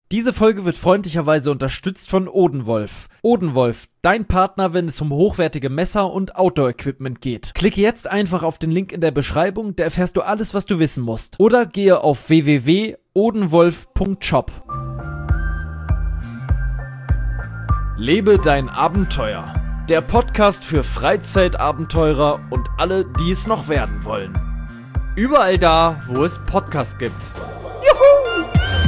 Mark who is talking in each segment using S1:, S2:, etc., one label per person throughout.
S1: Diese Folge wird freundlicherweise unterstützt von Odenwolf. Odenwolf, dein Partner, wenn es um hochwertige Messer und Outdoor-Equipment geht. Klicke jetzt einfach auf den Link in der Beschreibung, da erfährst du alles, was du wissen musst. Oder gehe auf www.odenwolf.shop. Lebe dein Abenteuer. Der Podcast für Freizeitabenteurer und alle, die es noch werden wollen. Überall da, wo es Podcasts gibt. Juhu!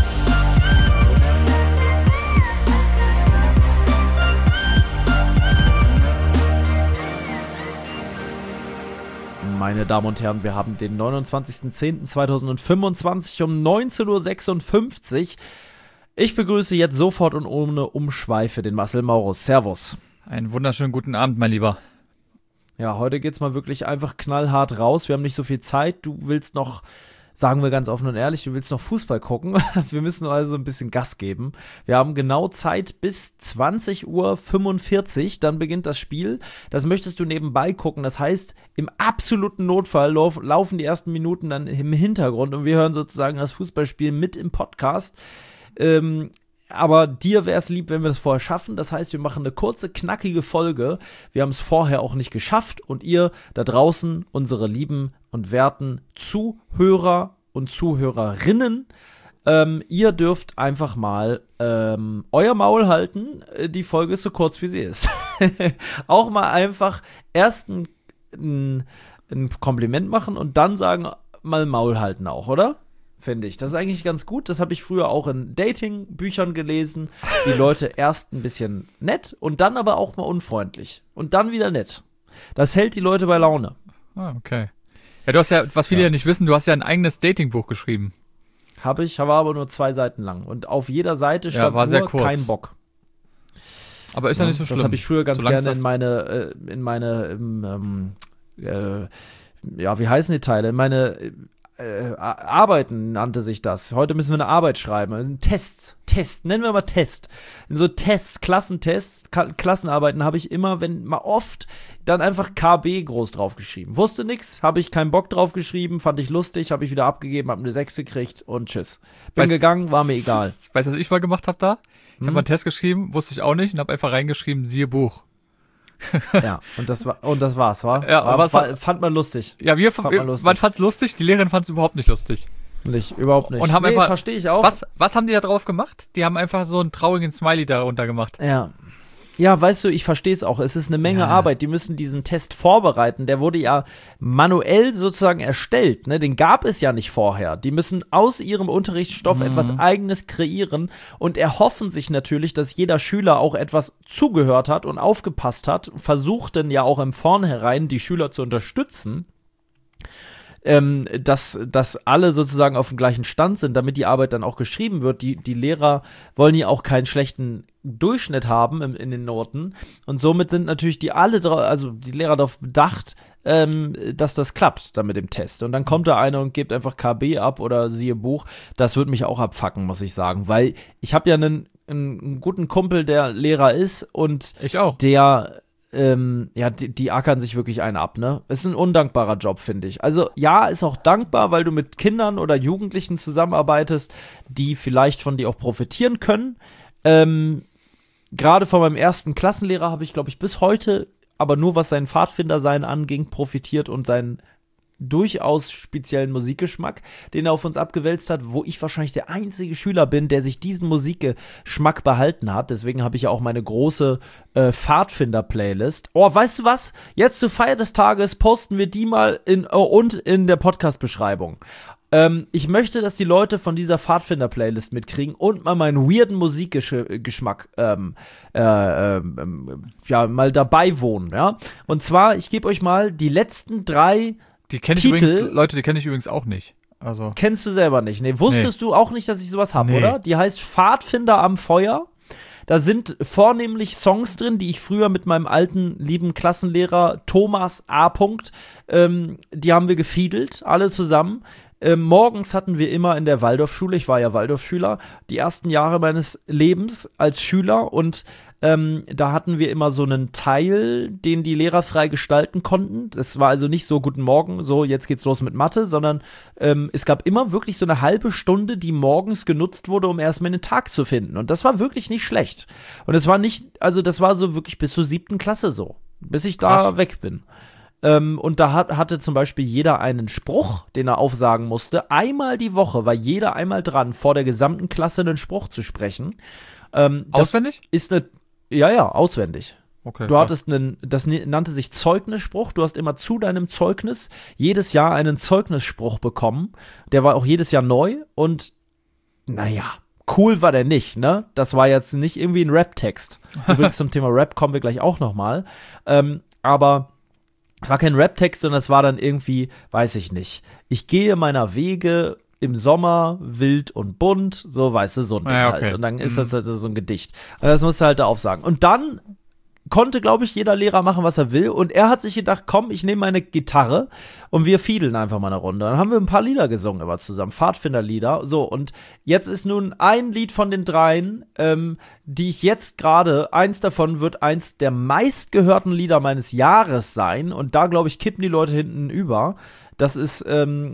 S1: Meine Damen und Herren, wir haben den 29.10.2025 um 19.56 Uhr. Ich begrüße jetzt sofort und ohne Umschweife den Marcel Maurus. Servus.
S2: Einen wunderschönen guten Abend, mein Lieber.
S1: Ja, heute geht's mal wirklich einfach knallhart raus. Wir haben nicht so viel Zeit. Du willst noch, sagen wir ganz offen und ehrlich, du willst noch Fußball gucken. Wir müssen also ein bisschen Gas geben. Wir haben genau Zeit bis 20.45 Uhr. Dann beginnt das Spiel. Das möchtest du nebenbei gucken. Das heißt, im absoluten Notfall laufen die ersten Minuten dann im Hintergrund und wir hören sozusagen das Fußballspiel mit im Podcast. Aber dir wäre es lieb, wenn wir das vorher schaffen. Das heißt, wir machen eine kurze, knackige Folge. Wir haben es vorher auch nicht geschafft. Und ihr da draußen, unsere lieben und werten Zuhörer und Zuhörerinnen, ihr dürft einfach mal euer Maul halten. Die Folge ist so kurz, wie sie ist. Auch mal einfach erst ein Kompliment machen und dann sagen, mal Maul halten auch, oder? Finde ich. Das ist eigentlich ganz gut. Das habe ich früher auch in Dating-Büchern gelesen. Die Leute erst ein bisschen nett und dann aber auch mal unfreundlich. Und dann wieder nett. Das hält die Leute bei Laune.
S2: Ah, okay. Ja, du hast ja, was viele ja nicht wissen, du hast ja ein eigenes Datingbuch geschrieben.
S1: Habe ich, war aber nur 2 Seiten lang. Und auf jeder Seite stand
S2: war
S1: nur kein Bock.
S2: Aber ist ja nicht so schlimm.
S1: Das habe ich früher ganz gerne wie heißen die Teile? In meine Arbeiten nannte sich das. Heute müssen wir eine Arbeit schreiben. Ein Test, nennen wir mal Test. In so Tests, Klassentests, Klassenarbeiten habe ich immer, wenn mal oft, dann einfach KB groß draufgeschrieben. Wusste nix, habe ich keinen Bock drauf geschrieben, fand ich lustig, habe ich wieder abgegeben, habe eine 6 gekriegt und tschüss. Bin gegangen, war mir egal.
S2: Weißt du, was ich mal gemacht habe da? Ich habe mal einen Test geschrieben, wusste ich auch nicht und habe einfach reingeschrieben, siehe Buch.
S1: Ja, und das war's, wa?
S2: Ja,
S1: fand man lustig.
S2: Ja, man fand's lustig, die Lehrerin fand's überhaupt nicht lustig.
S1: Überhaupt nicht.
S2: Und haben einfach,
S1: verstehe ich auch.
S2: Was haben die da drauf gemacht? Die haben einfach so einen traurigen Smiley darunter gemacht.
S1: Ja, weißt du, ich verstehe es auch. Es ist eine Menge Arbeit. Die müssen diesen Test vorbereiten. Der wurde ja manuell sozusagen erstellt. Ne? Den gab es ja nicht vorher. Die müssen aus ihrem Unterrichtsstoff etwas Eigenes kreieren und erhoffen sich natürlich, dass jeder Schüler auch etwas zugehört hat und aufgepasst hat. Versuchten ja auch im Vornherein die Schüler zu unterstützen. Dass alle sozusagen auf dem gleichen Stand sind, damit die Arbeit dann auch geschrieben wird. Die Lehrer wollen ja auch keinen schlechten Durchschnitt haben in den Noten und somit sind natürlich die Lehrer darauf bedacht, dass das klappt dann mit dem Test. Und dann kommt da einer und gibt einfach KB ab oder siehe Buch. Das würde mich auch abfucken, muss ich sagen, weil ich habe ja einen guten Kumpel, der Lehrer ist und
S2: ich auch.
S1: Der die ackern sich wirklich einen ab, ne? Ist ein undankbarer Job, finde ich. Also, ja, ist auch dankbar, weil du mit Kindern oder Jugendlichen zusammenarbeitest, die vielleicht von dir auch profitieren können. Gerade von meinem ersten Klassenlehrer habe ich, glaube ich, bis heute, aber nur was sein Pfadfindersein anging, profitiert und seinen durchaus speziellen Musikgeschmack, den er auf uns abgewälzt hat, wo ich wahrscheinlich der einzige Schüler bin, der sich diesen Musikgeschmack behalten hat. Deswegen habe ich ja auch meine große Pfadfinder-Playlist. Oh, weißt du was? Jetzt zur Feier des Tages posten wir die mal in der Podcast-Beschreibung. Ich möchte, dass die Leute von dieser Pfadfinder-Playlist mitkriegen und mal meinen weirden Musikgeschmack mal dabei wohnen, ja. Und zwar, ich gebe euch mal die letzten 3
S2: die kenne ich übrigens auch nicht. Also.
S1: Kennst du selber nicht? Nee, wusstest du auch nicht, dass ich sowas habe, oder? Die heißt Pfadfinder am Feuer. Da sind vornehmlich Songs drin, die ich früher mit meinem alten, lieben Klassenlehrer Thomas A. Die haben wir gefiedelt, alle zusammen. Morgens hatten wir immer in der Waldorfschule, ich war ja Waldorfschüler, die ersten Jahre meines Lebens als Schüler und Da hatten wir immer so einen Teil, den die Lehrer frei gestalten konnten. Das war also nicht so, guten Morgen, so, jetzt geht's los mit Mathe, sondern es gab immer wirklich so eine halbe Stunde, die morgens genutzt wurde, um erstmal den Tag zu finden. Und das war wirklich nicht schlecht. Und es war nicht, also das war so wirklich bis zur 7. Klasse so, bis ich da weg bin. Und da hatte zum Beispiel jeder einen Spruch, den er aufsagen musste. Einmal die Woche war jeder einmal dran, vor der gesamten Klasse einen Spruch zu sprechen.
S2: Auswendig?
S1: Ist eine, ja, auswendig.
S2: Okay,
S1: du hattest das nannte sich Zeugnisspruch. Du hast immer zu deinem Zeugnis jedes Jahr einen Zeugnisspruch bekommen. Der war auch jedes Jahr neu und naja, cool war der nicht, ne? Das war jetzt nicht irgendwie ein Rap-Text. Übrigens zum Thema Rap kommen wir gleich auch nochmal. Aber es war kein Rap-Text, sondern es war dann irgendwie, weiß ich nicht, ich gehe meiner Wege im Sommer wild und bunt, so, weißt du, so ein Ding halt. Und dann ist das halt so ein Gedicht. Und das musst du halt da aufsagen. Und dann konnte, glaube ich, jeder Lehrer machen, was er will. Und er hat sich gedacht, komm, ich nehme meine Gitarre und wir fiedeln einfach mal eine Runde. Dann haben wir ein paar Lieder gesungen aber zusammen, Pfadfinderlieder. So, und jetzt ist nun ein Lied von den dreien, die ich jetzt gerade, eins davon wird eins der meistgehörten Lieder meines Jahres sein. Und da, glaube ich, kippen die Leute hinten über. Das ist,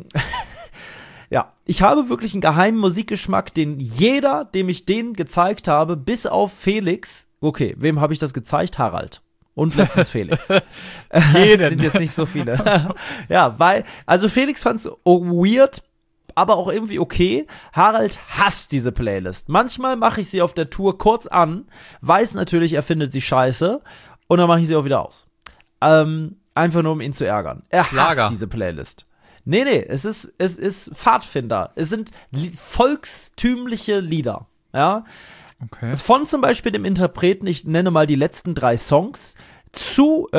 S1: ja, ich habe wirklich einen geheimen Musikgeschmack, den jeder, dem ich den gezeigt habe, bis auf Felix, okay, wem habe ich das gezeigt? Harald. Und letztens Felix.
S2: Jeden.
S1: Sind jetzt nicht so viele. Ja, also Felix fand's weird, aber auch irgendwie okay. Harald hasst diese Playlist. Manchmal mache ich sie auf der Tour kurz an, weiß natürlich, er findet sie scheiße, und dann mache ich sie auch wieder aus. Einfach nur, um ihn zu ärgern. Er hasst diese Playlist. Nee, es ist Pfadfinder. Es sind volkstümliche Lieder, ja.
S2: Okay.
S1: Von zum Beispiel dem Interpreten, ich nenne mal die letzten 3 Songs, zu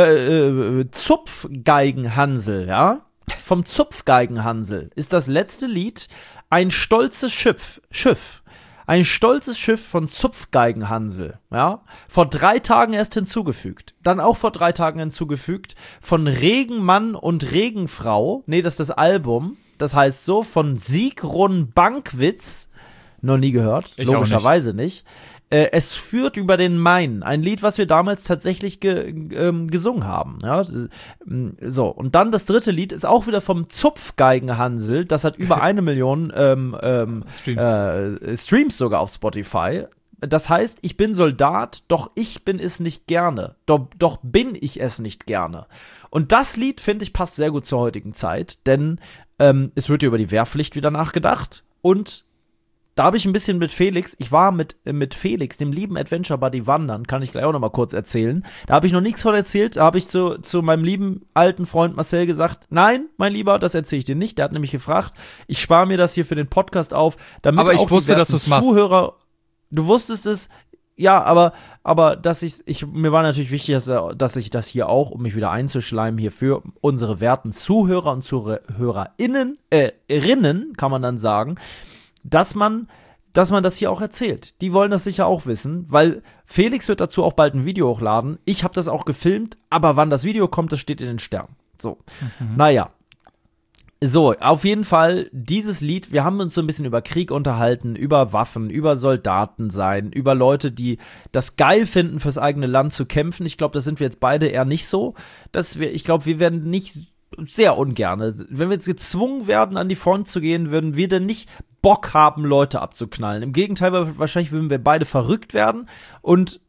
S1: Zupfgeigenhansel, ja. Vom Zupfgeigenhansel ist das letzte Lied ein stolzes Schiff. Ein stolzes Schiff von Zupfgeigenhansel, ja, vor 3 Tagen erst hinzugefügt. Dann auch vor 3 Tagen hinzugefügt von Regenmann und Regenfrau, nee, das ist das Album, das heißt so, von Sigrun Bankwitz, noch nie gehört,
S2: ich
S1: logischerweise nicht. Es führt über den Main, ein Lied, was wir damals tatsächlich gesungen haben. Ja? So, und dann das dritte Lied ist auch wieder vom Zupfgeigenhansel. Das hat über 1 Million Streams sogar auf Spotify. Das heißt, ich bin Soldat, doch ich bin es nicht gerne. Doch bin ich es nicht gerne. Und das Lied, finde ich, passt sehr gut zur heutigen Zeit, denn es wird ja über die Wehrpflicht wieder nachgedacht. Und da habe ich ein bisschen mit Felix, ich war mit Felix, dem lieben Adventure Buddy, wandern, kann ich gleich auch noch mal kurz erzählen. Da habe ich noch nichts von erzählt, da habe ich zu meinem lieben alten Freund Marcel gesagt, nein, mein Lieber, das erzähle ich dir nicht. Der hat nämlich gefragt, ich spare mir das hier für den Podcast auf, damit
S2: aber ich
S1: auch
S2: wusste,
S1: die
S2: dass du's machst.
S1: Zuhörer, du wusstest es, ja, aber dass mir war natürlich wichtig, dass ich das hier auch, um mich wieder einzuschleimen, hier für unsere werten Zuhörer und Zuhörerinnen, kann man dann sagen, dass man das hier auch erzählt. Die wollen das sicher auch wissen, weil Felix wird dazu auch bald ein Video hochladen. Ich habe das auch gefilmt, aber wann das Video kommt, das steht in den Sternen. So, naja. So, auf jeden Fall dieses Lied, wir haben uns so ein bisschen über Krieg unterhalten, über Waffen, über Soldaten sein, über Leute, die das geil finden, fürs eigene Land zu kämpfen. Ich glaube, das sind wir jetzt beide eher nicht so. Ich glaube, wir werden nicht sehr ungerne. Wenn wir jetzt gezwungen werden, an die Front zu gehen, würden wir denn nicht Bock haben, Leute abzuknallen. Im Gegenteil, wahrscheinlich würden wir beide verrückt werden und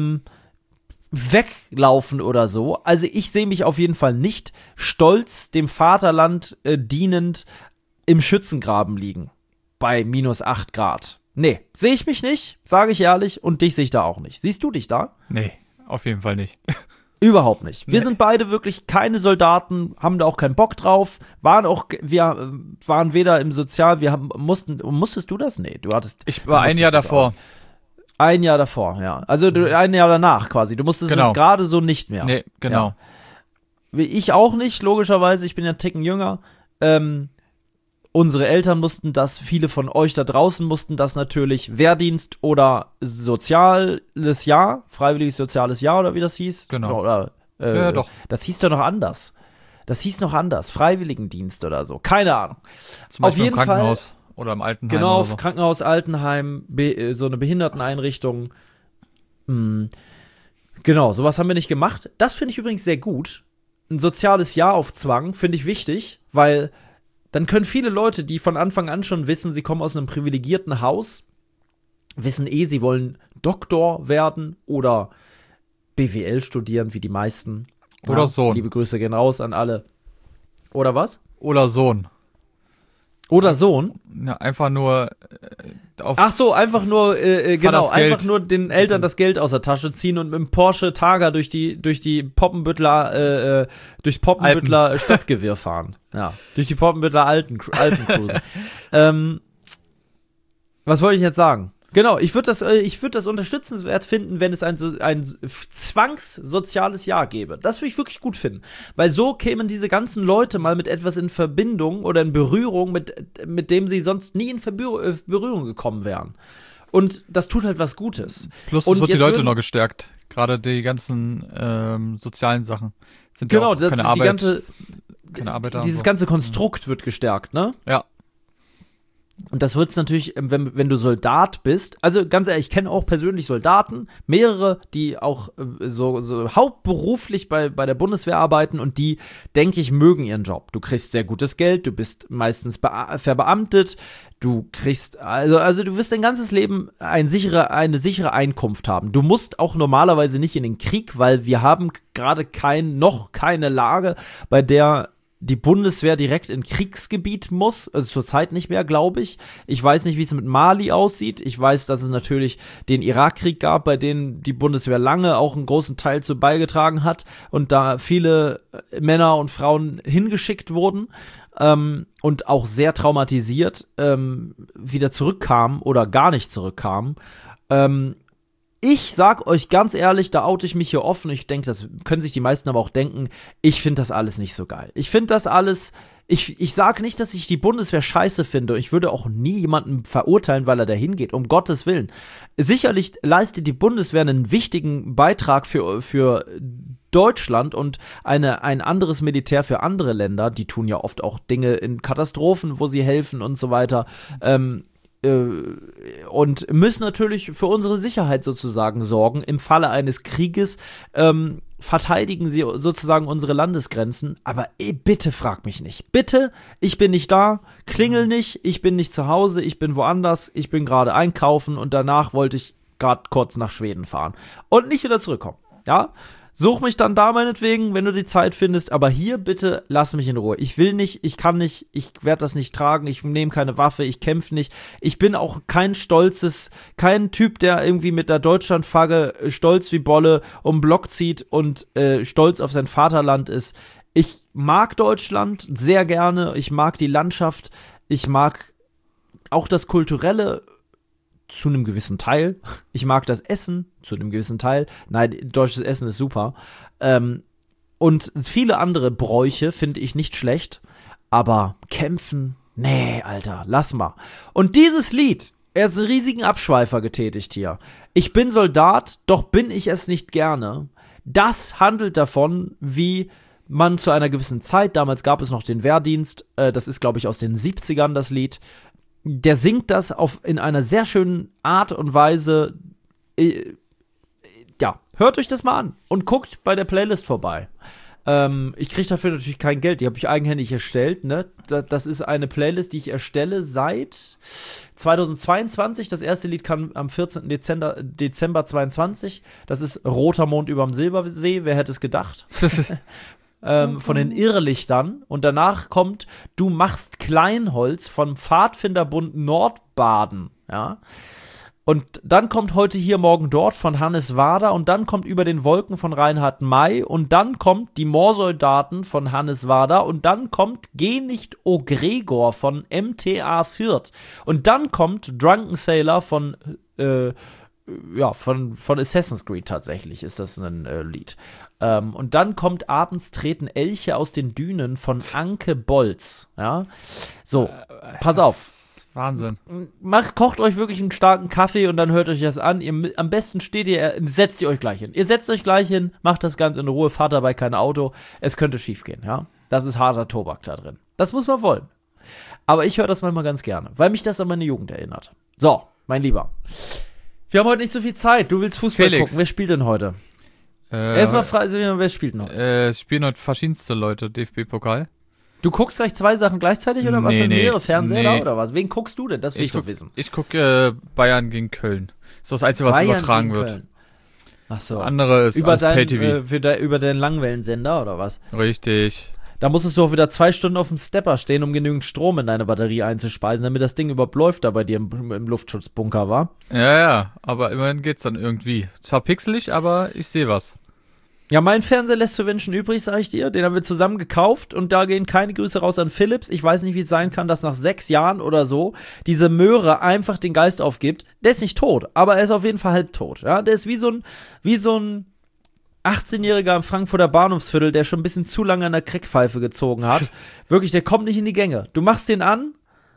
S1: weglaufen oder so. Also ich sehe mich auf jeden Fall nicht stolz dem Vaterland dienend im Schützengraben liegen. Bei minus 8 Grad. Nee, sehe ich mich nicht, sage ich ehrlich, und dich sehe ich da auch nicht. Siehst du dich da?
S2: Nee, auf jeden Fall nicht.
S1: Überhaupt nicht. Wir
S2: Nee.
S1: sind beide wirklich keine Soldaten, haben da auch keinen Bock drauf, wir waren weder im Sozial, musstest du das? Nee, du hattest.
S2: Ich war ein Jahr davor.
S1: Ein Jahr davor, ja. Also ein Jahr danach quasi. Du musstest
S2: Genau.
S1: es gerade so nicht mehr.
S2: Nee, genau.
S1: Ja. Wie ich auch nicht, logischerweise, ich bin ja einen Ticken jünger. Unsere Eltern mussten das, viele von euch da draußen mussten das natürlich, Wehrdienst oder soziales Jahr, freiwilliges soziales Jahr oder wie das hieß.
S2: Genau.
S1: Oder,
S2: Ja, doch.
S1: Das hieß doch noch anders. Freiwilligendienst oder so. Keine Ahnung.
S2: Zum Beispiel
S1: auf jeden
S2: im Krankenhaus oder im Altenheim
S1: Genau,
S2: oder so.
S1: Krankenhaus, Altenheim, so eine Behinderteneinrichtung. Genau, sowas haben wir nicht gemacht. Das finde ich übrigens sehr gut. Ein soziales Jahr auf Zwang finde ich wichtig, weil dann können viele Leute, die von Anfang an schon wissen, sie kommen aus einem privilegierten Haus, wissen sie wollen Doktor werden oder BWL studieren, wie die meisten.
S2: Oder Sohn.
S1: Liebe Grüße gehen raus an alle. Oder was?
S2: Oder Sohn.
S1: Oder Sohn?
S2: Ja, einfach nur auf.
S1: Ach so, einfach nur, genau,
S2: Geld.
S1: einfach nur den Eltern das Geld aus der Tasche ziehen und mit dem Porsche Targa durch die Poppenbüttler, durchs Poppenbüttler Stadtgewirr fahren. Ja, durch die Poppenbüttler Alpen cruisen. Was wollte ich jetzt sagen? Genau, ich würde das unterstützenswert finden, wenn es ein zwangssoziales Jahr gäbe. Das würde ich wirklich gut finden. Weil so kämen diese ganzen Leute mal mit etwas in Verbindung oder in Berührung, mit dem sie sonst nie in Berührung gekommen wären. Und das tut halt was Gutes.
S2: Plus es wird die Leute noch gestärkt. Gerade die ganzen sozialen Sachen. Sind
S1: genau,
S2: ja auch keine Arbeit.
S1: Keine Arbeit. Dieses ganze Konstrukt wird gestärkt, ne?
S2: Ja.
S1: Und das wird's natürlich, wenn du Soldat bist. Also ganz ehrlich, ich kenne auch persönlich Soldaten, mehrere, die auch so hauptberuflich bei der Bundeswehr arbeiten und die, denke ich, mögen ihren Job. Du kriegst sehr gutes Geld, du bist meistens verbeamtet, du kriegst, also du wirst dein ganzes Leben eine sichere Einkunft haben. Du musst auch normalerweise nicht in den Krieg, weil wir haben gerade noch keine Lage, bei der die Bundeswehr direkt in Kriegsgebiet muss, also zurzeit nicht mehr, glaube ich. Ich weiß nicht, wie es mit Mali aussieht. Ich weiß, dass es natürlich den Irakkrieg gab, bei dem die Bundeswehr lange auch einen großen Teil zu beigetragen hat und da viele Männer und Frauen hingeschickt wurden und auch sehr traumatisiert wieder zurückkamen oder gar nicht zurückkamen. Ich sag euch ganz ehrlich, da oute ich mich hier offen. Ich denke, das können sich die meisten aber auch denken. Ich finde das alles nicht so geil. Ich finde das alles, ich sage nicht, dass ich die Bundeswehr scheiße finde. Ich würde auch nie jemanden verurteilen, weil er da hingeht. Um Gottes Willen. Sicherlich leistet die Bundeswehr einen wichtigen Beitrag für Deutschland und ein anderes Militär für andere Länder. Die tun ja oft auch Dinge in Katastrophen, wo sie helfen und so weiter. Und müssen natürlich für unsere Sicherheit sozusagen sorgen. Im Falle eines Krieges verteidigen sie sozusagen unsere Landesgrenzen. Aber bitte frag mich nicht. Bitte, ich bin nicht da, klingel nicht, ich bin nicht zu Hause, ich bin woanders, ich bin gerade einkaufen und danach wollte ich gerade kurz nach Schweden fahren. Und nicht wieder zurückkommen. Ja? Such mich dann da meinetwegen, wenn du die Zeit findest, aber hier bitte lass mich in Ruhe. Ich will nicht, ich kann nicht, ich werde das nicht tragen, ich nehme keine Waffe, ich kämpfe nicht. Ich bin auch kein Typ, der irgendwie mit der Deutschlandflagge stolz wie Bolle um den Block zieht und stolz auf sein Vaterland ist. Ich mag Deutschland sehr gerne, ich mag die Landschaft, ich mag auch das Kulturelle zu einem gewissen Teil. Ich mag das Essen zu einem gewissen Teil. Nein, deutsches Essen ist super. Und viele andere Bräuche finde ich nicht schlecht. Aber kämpfen, nee, Alter, lass mal. Und dieses Lied, er ist einen riesigen Abschweifer getätigt hier. Ich bin Soldat, doch bin ich es nicht gerne. Das handelt davon, wie man zu einer gewissen Zeit, damals gab es noch den Wehrdienst, das ist, glaube ich, aus den 70ern das Lied, der singt das in einer sehr schönen Art und Weise. Ja, hört euch das mal an und guckt bei der Playlist vorbei. Ich kriege dafür natürlich kein Geld, die habe ich eigenhändig erstellt. Ne? Das ist eine Playlist, die ich erstelle seit 2022. Das erste Lied kam am 14. Dezember 22. Das ist Roter Mond überm Silbersee, wer hätte es gedacht? Von den Irrlichtern und danach kommt Du machst Kleinholz vom Pfadfinderbund Nordbaden, ja. Und dann kommt Heute hier, morgen dort von Hannes Wader und dann kommt Über den Wolken von Reinhard May und dann kommt Die Moorsoldaten von Hannes Wader und dann kommt Geh nicht, o Gregor von MTA Fürth und dann kommt Drunken Sailor von Assassin's Creed tatsächlich ist das ein Lied. Und dann kommt Abends treten Elche aus den Dünen von Anke Bolz. Ja, so, pass auf.
S2: Wahnsinn.
S1: Kocht euch wirklich einen starken Kaffee und dann hört euch das an. Am besten setzt ihr euch gleich hin. Ihr setzt euch gleich hin, macht das Ganze in Ruhe, fahrt dabei kein Auto. Es könnte schief gehen, ja. Das ist harter Tobak da drin. Das muss man wollen. Aber ich höre das manchmal ganz gerne, weil mich das an meine Jugend erinnert. So, mein Lieber. Wir haben heute nicht so viel Zeit. Du willst Fußball
S2: Felix.
S1: gucken. Wer spielt denn heute? Erstmal fragen wir, wer spielt noch?
S2: Es spielen heute verschiedenste Leute DFB-Pokal.
S1: Du guckst gleich 2 Sachen gleichzeitig oder was?
S2: Nee,
S1: Hast du mehrere
S2: nee.
S1: Fernseher
S2: Nee.
S1: da oder was? Wen guckst du denn? Das will ich doch wissen.
S2: Ich gucke Bayern gegen Köln. Das ist das Einzige, was übertragen
S1: gegen
S2: wird.
S1: Köln. Ach so.
S2: Das andere ist
S1: Über
S2: alles Pay-TV.
S1: über deinen Langwellensender oder was?
S2: Richtig.
S1: Da musstest du auch wieder 2 Stunden auf dem Stepper stehen, um genügend Strom in deine Batterie einzuspeisen, damit das Ding überhaupt läuft da bei dir im Luftschutzbunker, war.
S2: Ja, aber immerhin geht's dann irgendwie. Zwar pixelig, aber ich sehe was.
S1: Ja, mein Fernseher lässt zu wünschen übrig, sag ich dir. Den haben wir zusammen gekauft und da gehen keine Grüße raus an Philips. Ich weiß nicht, wie es sein kann, dass nach 6 Jahren oder so diese Möhre einfach den Geist aufgibt. Der ist nicht tot, aber er ist auf jeden Fall halbtot. Ja? Der ist wie so ein 18-Jähriger im Frankfurter Bahnhofsviertel, der schon ein bisschen zu lange an der Crackpfeife gezogen hat. Wirklich, der kommt nicht in die Gänge. Du machst den an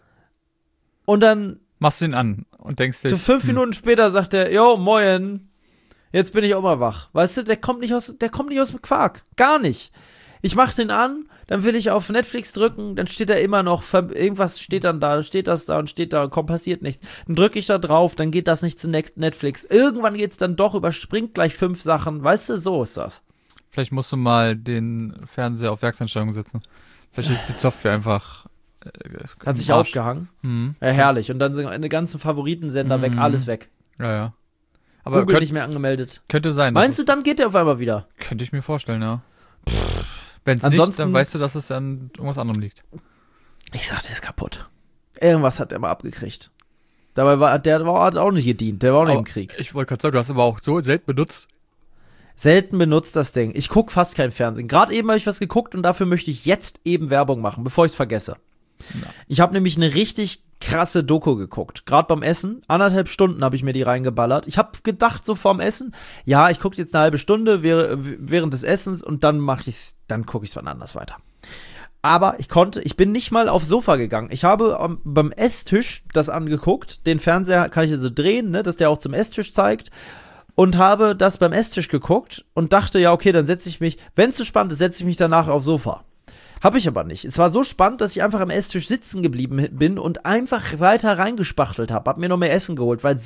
S1: und dann
S2: Machst du ihn an und denkst dir,
S1: so 5 Minuten später sagt er, jo, moin, jetzt bin ich auch mal wach. Weißt du, der kommt nicht aus dem Quark. Gar nicht. Ich mach den an, dann will ich auf Netflix drücken, dann steht da immer noch, irgendwas steht dann da, steht das da und steht da, komm, passiert nichts. Dann drücke ich da drauf, dann geht das nicht zu Netflix. Irgendwann geht's dann doch, überspringt gleich 5 Sachen. Weißt du, so ist das.
S2: Vielleicht musst du mal den Fernseher auf Werkseinstellungen setzen. Vielleicht ist die Software einfach
S1: Hat sich
S2: im Arsch.
S1: aufgehangen.
S2: Mhm.
S1: Ja, herrlich. Und dann sind eine ganzen Favoritensender weg, alles weg.
S2: Ja. Aber
S1: Google nicht mehr angemeldet.
S2: könnte sein.
S1: Meinst du, dann geht der auf einmal wieder?
S2: Könnte ich mir vorstellen, ja. Wenn es nicht,
S1: Ansonsten-
S2: dann weißt du, dass es an irgendwas anderem liegt.
S1: Ich sag, der ist kaputt. Irgendwas hat er mal abgekriegt. Dabei hat auch nicht gedient. Der war auch nicht im Krieg.
S2: Ich wollte gerade sagen, du hast aber auch so selten benutzt.
S1: Selten benutzt das Ding. Ich gucke fast kein Fernsehen. Gerade eben habe ich was geguckt und dafür möchte ich jetzt eben Werbung machen, bevor ich es vergesse.
S2: Ja.
S1: Ich habe nämlich eine richtig krasse Doku geguckt. Gerade beim Essen. 1,5 Stunden habe ich mir die reingeballert. Ich habe gedacht, so vorm Essen, ja, ich gucke jetzt eine halbe Stunde während des Essens und dann gucke ich es wann anders weiter. Aber ich bin nicht mal aufs Sofa gegangen. Ich habe beim Esstisch das angeguckt. Den Fernseher kann ich also drehen, ne, dass der auch zum Esstisch zeigt. Und habe das beim Esstisch geguckt und dachte, ja, okay, dann setze ich mich, wenn es zu spannend ist, setze ich mich danach aufs Sofa. Habe ich aber nicht. Es war so spannend, dass ich einfach am Esstisch sitzen geblieben bin und einfach weiter reingespachtelt habe. Hab mir noch mehr Essen geholt, weil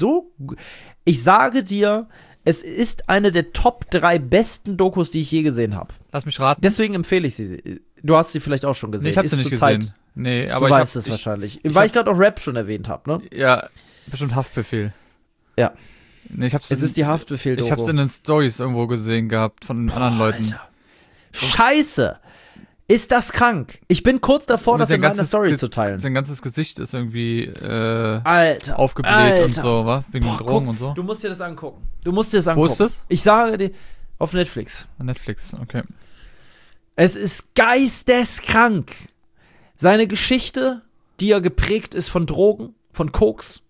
S1: ich sage dir, es ist eine der Top 3 besten Dokus, die ich je gesehen habe.
S2: Lass mich raten.
S1: Deswegen empfehle ich sie. Du hast sie vielleicht auch schon gesehen.
S2: Nee, ich habe sie
S1: Ist
S2: nicht
S1: zur
S2: gesehen.
S1: Zeit,
S2: Nee, aber
S1: du
S2: ich
S1: weißt es
S2: hab,
S1: wahrscheinlich.
S2: ich
S1: Weil
S2: hab-
S1: ich gerade auch Rap schon erwähnt habe, ne?
S2: Ja, bestimmt Haftbefehl.
S1: Ja.
S2: Nee,
S1: Es ist die Haftbefehl-Doku.
S2: Ich hab's in den Stories irgendwo gesehen gehabt von anderen Leuten.
S1: Alter. Scheiße! Ist das krank? Ich bin kurz davor,
S2: Und
S1: das in
S2: sein
S1: meiner Story zu
S2: Sein
S1: teilen.
S2: ganzes Gesicht ist irgendwie
S1: Alter.
S2: aufgebläht
S1: Alter.
S2: und so, wa? Wegen
S1: Boah,
S2: Drogen
S1: guck,
S2: und so.
S1: Du musst dir das angucken.
S2: Wo ist das?
S1: Ich sage dir, auf Netflix.
S2: Netflix, okay.
S1: Es ist geisteskrank. Seine Geschichte, die ja geprägt ist von Drogen, von Koks.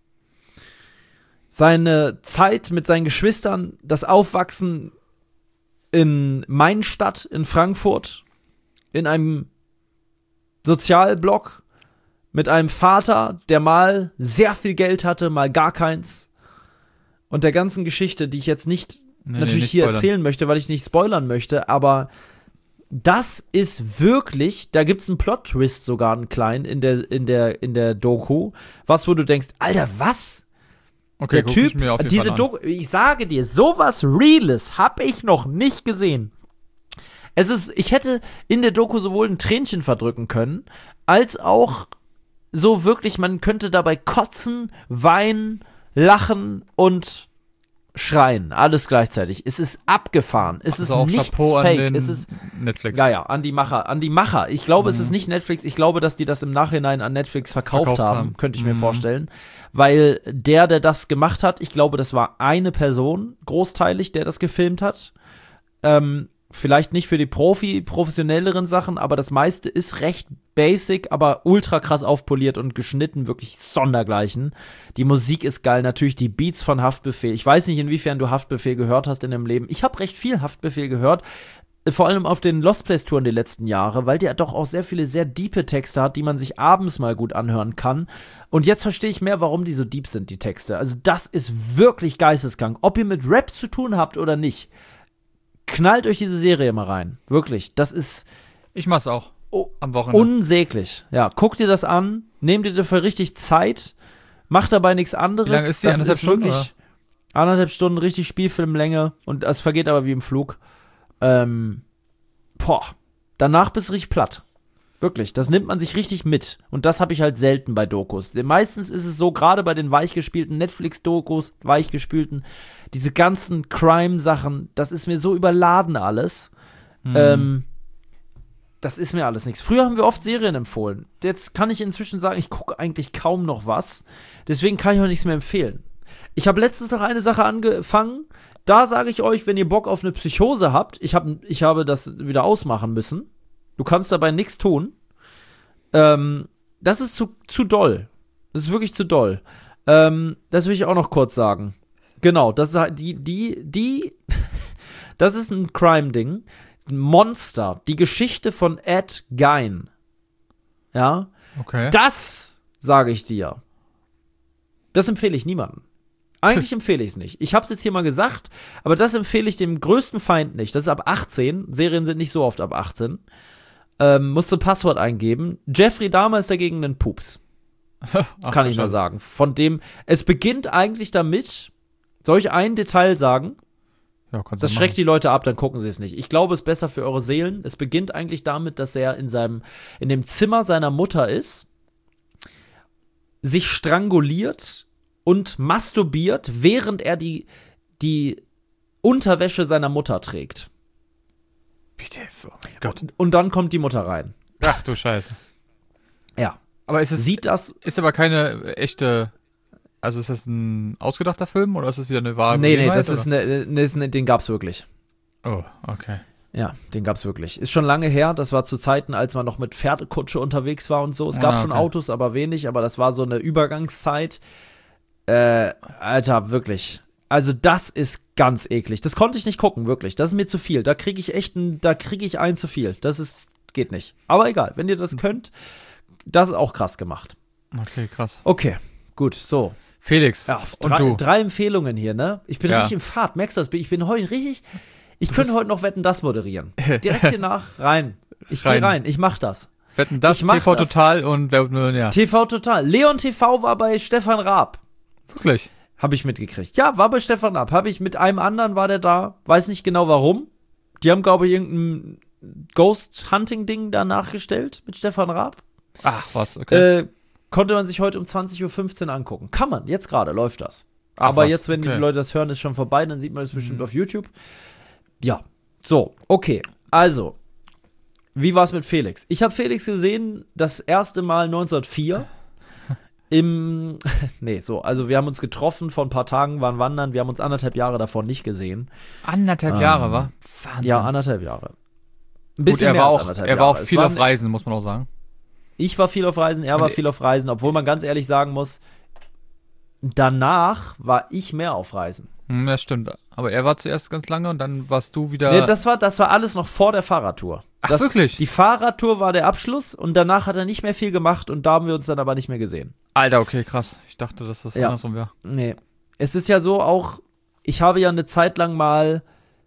S1: Seine Zeit mit seinen Geschwistern, das Aufwachsen in Mainstadt in Frankfurt, in einem Sozialblock mit einem Vater, der mal sehr viel Geld hatte, mal gar keins. Und der ganzen Geschichte, die ich jetzt nicht natürlich
S2: nicht
S1: hier
S2: spoilern.
S1: erzählen möchte, weil ich nicht spoilern möchte, aber das ist wirklich, da gibt's einen Plot-Twist sogar einen kleinen in der Doku, wo du denkst, Alter, was?
S2: Okay,
S1: Der
S2: guck
S1: Typ,
S2: ich mir auf jeden
S1: diese
S2: Fall an.
S1: Doku, ich sage dir, sowas Reales habe ich noch nicht gesehen. Ich hätte in der Doku sowohl ein Tränchen verdrücken können, als auch so wirklich, man könnte dabei kotzen, weinen, lachen und schreien. Alles gleichzeitig. Es ist abgefahren. Es ist
S2: Also auch
S1: nichts
S2: Chapeau an
S1: fake.
S2: den
S1: Es ist
S2: Netflix.
S1: ja, an die Macher. Ich glaube, es ist nicht Netflix. Ich glaube, dass die das im Nachhinein an Netflix verkauft haben. Könnte ich mir vorstellen. Weil der das gemacht hat, ich glaube, das war eine Person, großteilig, der das gefilmt hat. Vielleicht nicht für die professionelleren Sachen, aber das meiste ist recht basic, aber ultra krass aufpoliert und geschnitten, wirklich sondergleichen. Die Musik ist geil, natürlich die Beats von Haftbefehl. Ich weiß nicht, inwiefern du Haftbefehl gehört hast in deinem Leben. Ich habe recht viel Haftbefehl gehört, vor allem auf den Lost Place Touren die letzten Jahre, weil der doch auch sehr viele sehr diepe Texte hat, die man sich abends mal gut anhören kann. Und jetzt verstehe ich mehr, warum die so deep sind, die Texte. Also das ist wirklich geisteskrank. Ob ihr mit Rap zu tun habt oder nicht, knallt euch diese Serie mal rein. Wirklich, das ist
S2: Ich mach's auch. Am Wochenende.
S1: unsäglich. Ja, guck dir das an, nehm dir dafür richtig Zeit, mach dabei nichts anderes.
S2: Wie lange ist die?
S1: Das
S2: 1,5
S1: ist
S2: Stunden,
S1: wirklich 1,5 Stunden richtig Spielfilmlänge und es vergeht aber wie im Flug. Danach bist du richtig platt. Wirklich, das nimmt man sich richtig mit. Und das habe ich halt selten bei Dokus. Meistens ist es so, gerade bei den weichgespielten Netflix-Dokus, weichgespülten, diese ganzen Crime-Sachen, das ist mir so überladen alles. Das ist mir alles nichts. Früher haben wir oft Serien empfohlen. Jetzt kann ich inzwischen sagen, ich gucke eigentlich kaum noch was. Deswegen kann ich auch nichts mehr empfehlen. Ich habe letztens noch eine Sache angefangen. Da sage ich euch, wenn ihr Bock auf eine Psychose habt, ich habe das wieder ausmachen müssen. Du kannst dabei nichts tun. Das ist zu doll. Das ist wirklich zu doll. Das will ich auch noch kurz sagen. Genau, das ist halt das ist ein Crime-Ding. Monster, die Geschichte von Ed Gein. Ja?
S2: Okay.
S1: Das sage ich dir. Das empfehle ich niemandem. Eigentlich empfehle ich es nicht. Ich habe es jetzt hier mal gesagt, aber das empfehle ich dem größten Feind nicht. Das ist ab 18. Serien sind nicht so oft ab 18. Musst du ein Passwort eingeben. Jeffrey Dahmer ist dagegen ein Pups. Kann ich nur sagen. Von dem, es beginnt eigentlich damit, soll ich ein Detail sagen?
S2: Ja,
S1: das schreckt die Leute ab, dann gucken sie es nicht. Ich glaube, es ist besser für eure Seelen. Es beginnt eigentlich damit, dass er in dem Zimmer seiner Mutter ist, sich stranguliert und masturbiert, während er die Unterwäsche seiner Mutter trägt.
S2: Bitte, oh mein Gott.
S1: Und dann kommt die Mutter rein.
S2: Ach du Scheiße.
S1: Ja.
S2: Aber ist aber keine echte, also ist das ein ausgedachter Film oder ist das wieder eine wahre Begebenheit?
S1: Nee, den gab's wirklich.
S2: Oh, okay.
S1: Ja, den gab's wirklich. Ist schon lange her, das war zu Zeiten, als man noch mit Pferdekutsche unterwegs war und so. Es gab schon Autos, aber wenig, aber das war so eine Übergangszeit. Alter, wirklich. Also das ist ganz eklig. Das konnte ich nicht gucken, wirklich. Das ist mir zu viel. Da kriege ich ein zu viel. Geht nicht. Aber egal, wenn ihr das könnt, das ist auch krass gemacht.
S2: Okay, krass.
S1: Okay, gut, so.
S2: Felix,
S1: ja,
S2: und du?
S1: 3 Empfehlungen hier, ne? Ich bin richtig im Fahrt, merkst du das? Ich bin heute richtig, ich könnte heute noch Wetten, das moderieren. Direkt hier rein. Ich gehe rein, ich mach das.
S2: Wetten, das, TV Total und Wer wird Millionär?
S1: TV Total. Leon TV war bei Stefan Raab.
S2: Wirklich?
S1: Habe ich mitgekriegt. Ja, war bei Stefan Raab. Habe ich mit einem anderen, war der da. Weiß nicht genau warum. Die haben, glaube ich, irgendein Ghost-Hunting-Ding da nachgestellt mit Stefan Raab.
S2: Ach, was, okay.
S1: Konnte man sich heute um 20:15 Uhr angucken. Kann man, jetzt gerade läuft das.
S2: Ach,
S1: aber
S2: was?
S1: Jetzt, wenn die Leute das hören, ist schon vorbei, dann sieht man es bestimmt auf YouTube. Ja, so, okay. Also, wie war es mit Felix? Ich habe Felix gesehen das erste Mal 1904 also wir haben uns getroffen, vor ein paar Tagen waren wandern, wir haben uns 1,5 Jahre davor nicht gesehen.
S2: 1,5 Jahre, wa? Wahnsinn.
S1: Ja, 1,5 Jahre.
S2: Ein bisschen mehr als 1,5 Jahre. Er war auch viel auf Reisen, muss man auch sagen.
S1: Ich war viel auf Reisen, er war viel auf Reisen, obwohl man ganz ehrlich sagen muss, danach war ich mehr auf Reisen.
S2: Ja, stimmt. Aber er war zuerst ganz lange und dann warst du wieder.
S1: Nee, das war alles noch vor der Fahrradtour.
S2: Ach, wirklich?
S1: Die Fahrradtour war der Abschluss und danach hat er nicht mehr viel gemacht und da haben wir uns dann aber nicht mehr gesehen.
S2: Alter, okay, krass. Ich dachte, dass das andersrum wäre.
S1: Nee. Es ist ja so auch, ich habe ja eine Zeit lang mal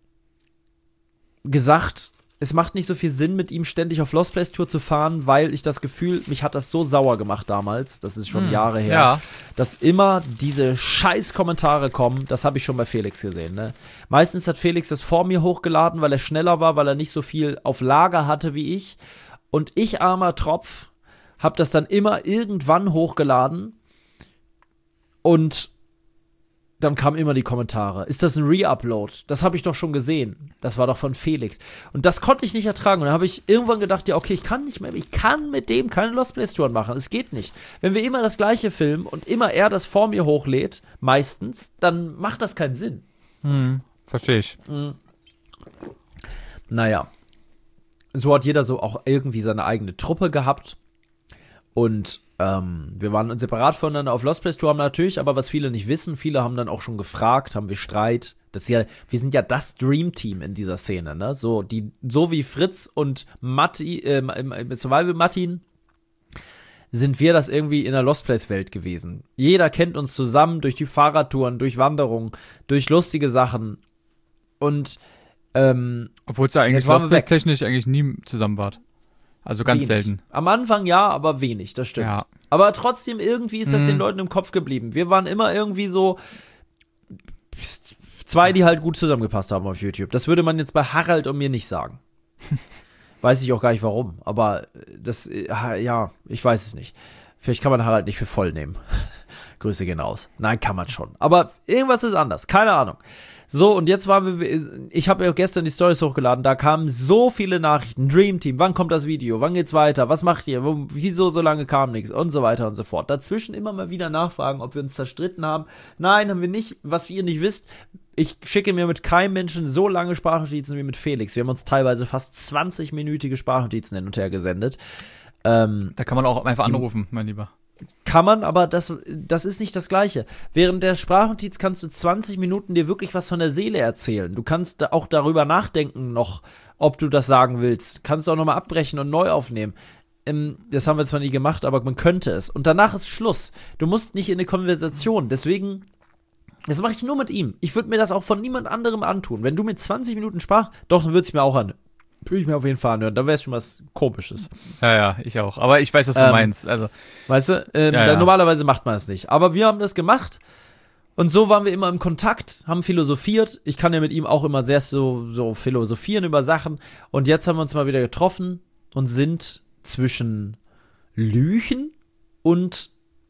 S1: gesagt, es macht nicht so viel Sinn, mit ihm ständig auf Lost Place Tour zu fahren, weil ich das Gefühl, mich hat das so sauer gemacht damals, das ist schon Jahre her, dass immer diese scheiß Kommentare kommen, das habe ich schon bei Felix gesehen, ne? Meistens hat Felix das vor mir hochgeladen, weil er schneller war, weil er nicht so viel auf Lager hatte wie ich. Und ich, armer Tropf, habe das dann immer irgendwann hochgeladen und dann kamen immer die Kommentare. Ist das ein Re-Upload? Das habe ich doch schon gesehen. Das war doch von Felix. Und das konnte ich nicht ertragen. Und dann habe ich irgendwann gedacht, ja, okay, ich kann mit dem keine Lost Place Touren machen. Es geht nicht. Wenn wir immer das gleiche filmen und immer er das vor mir hochlädt, meistens, dann macht das keinen Sinn.
S2: Verstehe ich.
S1: Naja. So hat jeder so auch irgendwie seine eigene Truppe gehabt. Und wir waren separat voneinander auf Lost Place Tour, haben natürlich, aber was viele nicht wissen, viele haben dann auch schon gefragt, haben wir Streit. Wir sind ja das Dream Team in dieser Szene, ne? So wie Fritz und Survival Martin sind wir das irgendwie in der Lost Place Welt gewesen. Jeder kennt uns zusammen durch die Fahrradtouren, durch Wanderungen, durch lustige Sachen. Und
S2: obwohl es ja eigentlich Lost Place technisch eigentlich nie zusammen wart. Also ganz selten.
S1: Am Anfang ja, aber wenig, das stimmt.
S2: Ja.
S1: Aber trotzdem irgendwie ist das den Leuten im Kopf geblieben. Wir waren immer irgendwie so 2, die halt gut zusammengepasst haben auf YouTube. Das würde man jetzt bei Harald und mir nicht sagen. Weiß ich auch gar nicht warum, aber das, ja, ich weiß es nicht. Vielleicht kann man Harald nicht für voll nehmen. Grüße gehen aus. Nein, kann man schon. Aber irgendwas ist anders. Keine Ahnung. So, und jetzt ich habe ja gestern die Stories hochgeladen, da kamen so viele Nachrichten. Dream Team, wann kommt das Video? Wann geht's weiter? Was macht ihr? Wieso so lange kam nichts? Und so weiter und so fort. Dazwischen immer mal wieder nachfragen, ob wir uns zerstritten haben. Nein, haben wir nicht. Was ihr nicht wisst, ich schicke mir mit keinem Menschen so lange Sprachnotizen wie mit Felix. Wir haben uns teilweise fast 20-minütige Sprachnotizen hin und her gesendet.
S2: Da kann man auch einfach anrufen, mein Lieber.
S1: Kann man, aber das ist nicht das Gleiche. Während der Sprachnotiz kannst du 20 Minuten dir wirklich was von der Seele erzählen. Du kannst auch darüber nachdenken noch, ob du das sagen willst. Kannst du auch nochmal abbrechen und neu aufnehmen. Das haben wir zwar nie gemacht, aber man könnte es. Und danach ist Schluss. Du musst nicht in eine Konversation. Deswegen, das mache ich nur mit ihm. Ich würde mir das auch von niemand anderem antun. Wenn du mit 20 Minuten doch, dann würde es mir auch anhören. Würde ich mir auf jeden Fall anhören. Da wäre es schon was Komisches.
S2: Ja, ich auch. Aber ich weiß, was du meinst. Also,
S1: weißt du, normalerweise macht man es nicht. Aber wir haben das gemacht. Und so waren wir immer im Kontakt, haben philosophiert. Ich kann ja mit ihm auch immer sehr so philosophieren über Sachen. Und jetzt haben wir uns mal wieder getroffen und sind zwischen Lüchen und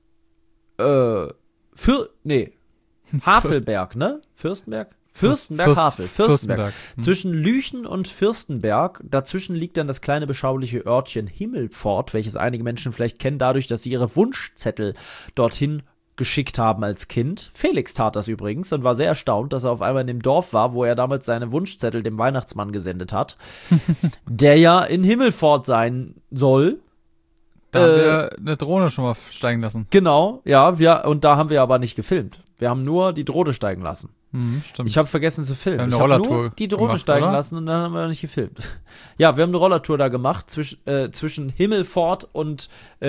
S1: Havelberg, ne? Fürstenberg, Havel. Zwischen Lüchen und Fürstenberg, dazwischen liegt dann das kleine beschauliche Örtchen Himmelpfort, welches einige Menschen vielleicht kennen dadurch, dass sie ihre Wunschzettel dorthin geschickt haben als Kind. Felix tat das übrigens und war sehr erstaunt, dass er auf einmal in dem Dorf war, wo er damals seine Wunschzettel dem Weihnachtsmann gesendet hat, der ja in Himmelpfort sein soll.
S2: Da haben wir eine Drohne schon mal steigen lassen.
S1: Genau, ja, und da haben wir aber nicht gefilmt. Wir haben nur die Drohne steigen lassen.
S2: Stimmt.
S1: Ich habe vergessen zu filmen.
S2: Ich habe
S1: nur die Drohne steigen lassen und dann haben wir nicht gefilmt. Ja, wir haben eine Rollertour da gemacht zwischen Himmelpfort und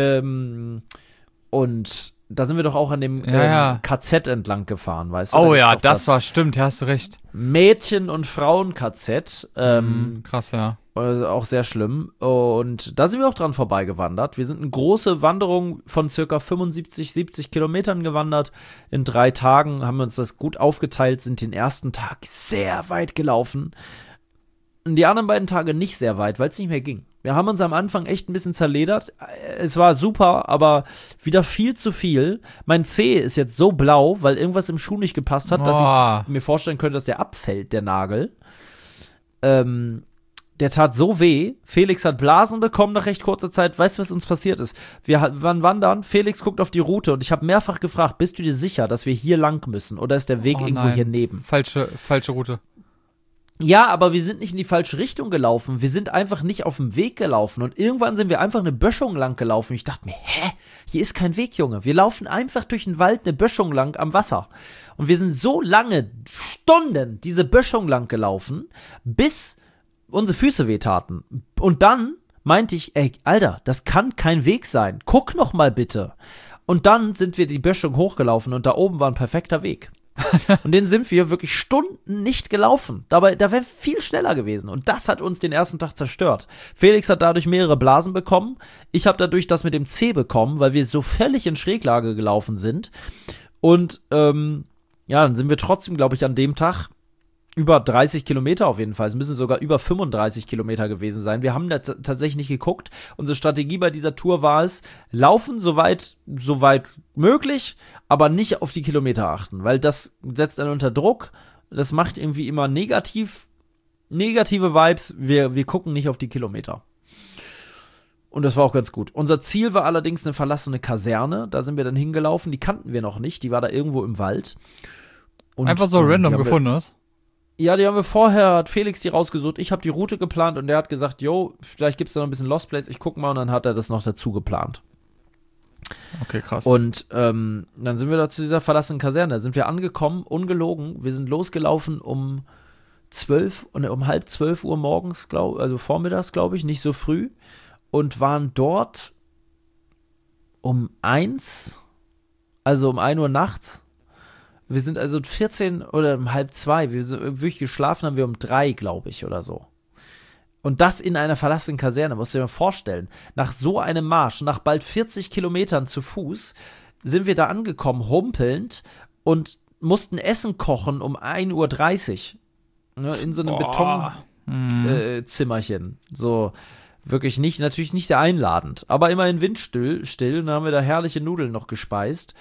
S1: da sind wir doch auch an dem KZ entlang gefahren, weißt du?
S2: Oh ja, das war stimmt, hast du recht.
S1: Mädchen- und Frauen-KZ.
S2: Krass, ja.
S1: Also auch sehr schlimm. Und da sind wir auch dran vorbeigewandert. Wir sind eine große Wanderung von circa 75, 70 Kilometern gewandert. In 3 Tagen haben wir uns das gut aufgeteilt, sind den ersten Tag sehr weit gelaufen. Und die anderen beiden Tage nicht sehr weit, weil es nicht mehr ging. Wir haben uns am Anfang echt ein bisschen zerledert. Es war super, aber wieder viel zu viel. Mein Zeh ist jetzt so blau, weil irgendwas im Schuh nicht gepasst hat, dass ich mir vorstellen könnte, dass der abfällt, der Nagel. Der tat so weh. Felix hat Blasen bekommen nach recht kurzer Zeit. Weißt du, was uns passiert ist? Wir waren wandern, Felix guckt auf die Route und ich habe mehrfach gefragt, bist du dir sicher, dass wir hier lang müssen? Oder ist der Weg irgendwo hier neben?
S2: Falsche Route.
S1: Ja, aber wir sind nicht in die falsche Richtung gelaufen. Wir sind einfach nicht auf dem Weg gelaufen. Und irgendwann sind wir einfach eine Böschung lang gelaufen. Ich dachte mir, hier ist kein Weg, Junge. Wir laufen einfach durch den Wald eine Böschung lang am Wasser. Und wir sind so lange, Stunden, diese Böschung lang gelaufen, bis unsere Füße wehtaten. Und dann meinte ich, ey, Alter, das kann kein Weg sein. Guck noch mal bitte. Und dann sind wir die Böschung hochgelaufen und da oben war ein perfekter Weg. Und den sind wir wirklich Stunden nicht gelaufen. Dabei, da wäre viel schneller gewesen. Und das hat uns den ersten Tag zerstört. Felix hat dadurch mehrere Blasen bekommen. Ich habe dadurch das mit dem Zeh bekommen, weil wir so völlig in Schräglage gelaufen sind. Und dann sind wir trotzdem, glaube ich, an dem Tag über 30 Kilometer auf jeden Fall. Es müssen sogar über 35 Kilometer gewesen sein. Wir haben da tatsächlich nicht geguckt. Unsere Strategie bei dieser Tour war es, laufen soweit möglich, aber nicht auf die Kilometer achten, weil das setzt einen unter Druck. Das macht irgendwie immer negative Vibes. Wir gucken nicht auf die Kilometer. Und das war auch ganz gut. Unser Ziel war allerdings eine verlassene Kaserne. Da sind wir dann hingelaufen. Die kannten wir noch nicht. Die war da irgendwo im Wald. Und
S2: einfach so random gefunden hast?
S1: Ja, die haben wir vorher, hat Felix die rausgesucht. Ich habe die Route geplant und der hat gesagt, yo, vielleicht gibt es da noch ein bisschen Lost Place. Ich guck mal und dann hat er das noch dazu geplant.
S2: Okay, krass.
S1: Und dann sind wir da zu dieser verlassenen Kaserne. Da sind wir angekommen, ungelogen. Wir sind losgelaufen um 11:30 Uhr morgens, also vormittags, glaube ich, nicht so früh. Und waren dort um 1 Uhr nachts. Wir sind also 14 oder um 1:30. Wir sind wirklich geschlafen, haben wir um 3, glaube ich, oder so. Und das in einer verlassenen Kaserne, musst du dir mal vorstellen. Nach so einem Marsch, nach bald 40 Kilometern zu Fuß, sind wir da angekommen, humpelnd. Und mussten Essen kochen um 1:30 Uhr. Ne, in so einem Betonzimmerchen. So, wirklich natürlich nicht sehr einladend. Aber immerhin windstill. Und dann haben wir da herrliche Nudeln noch gespeist.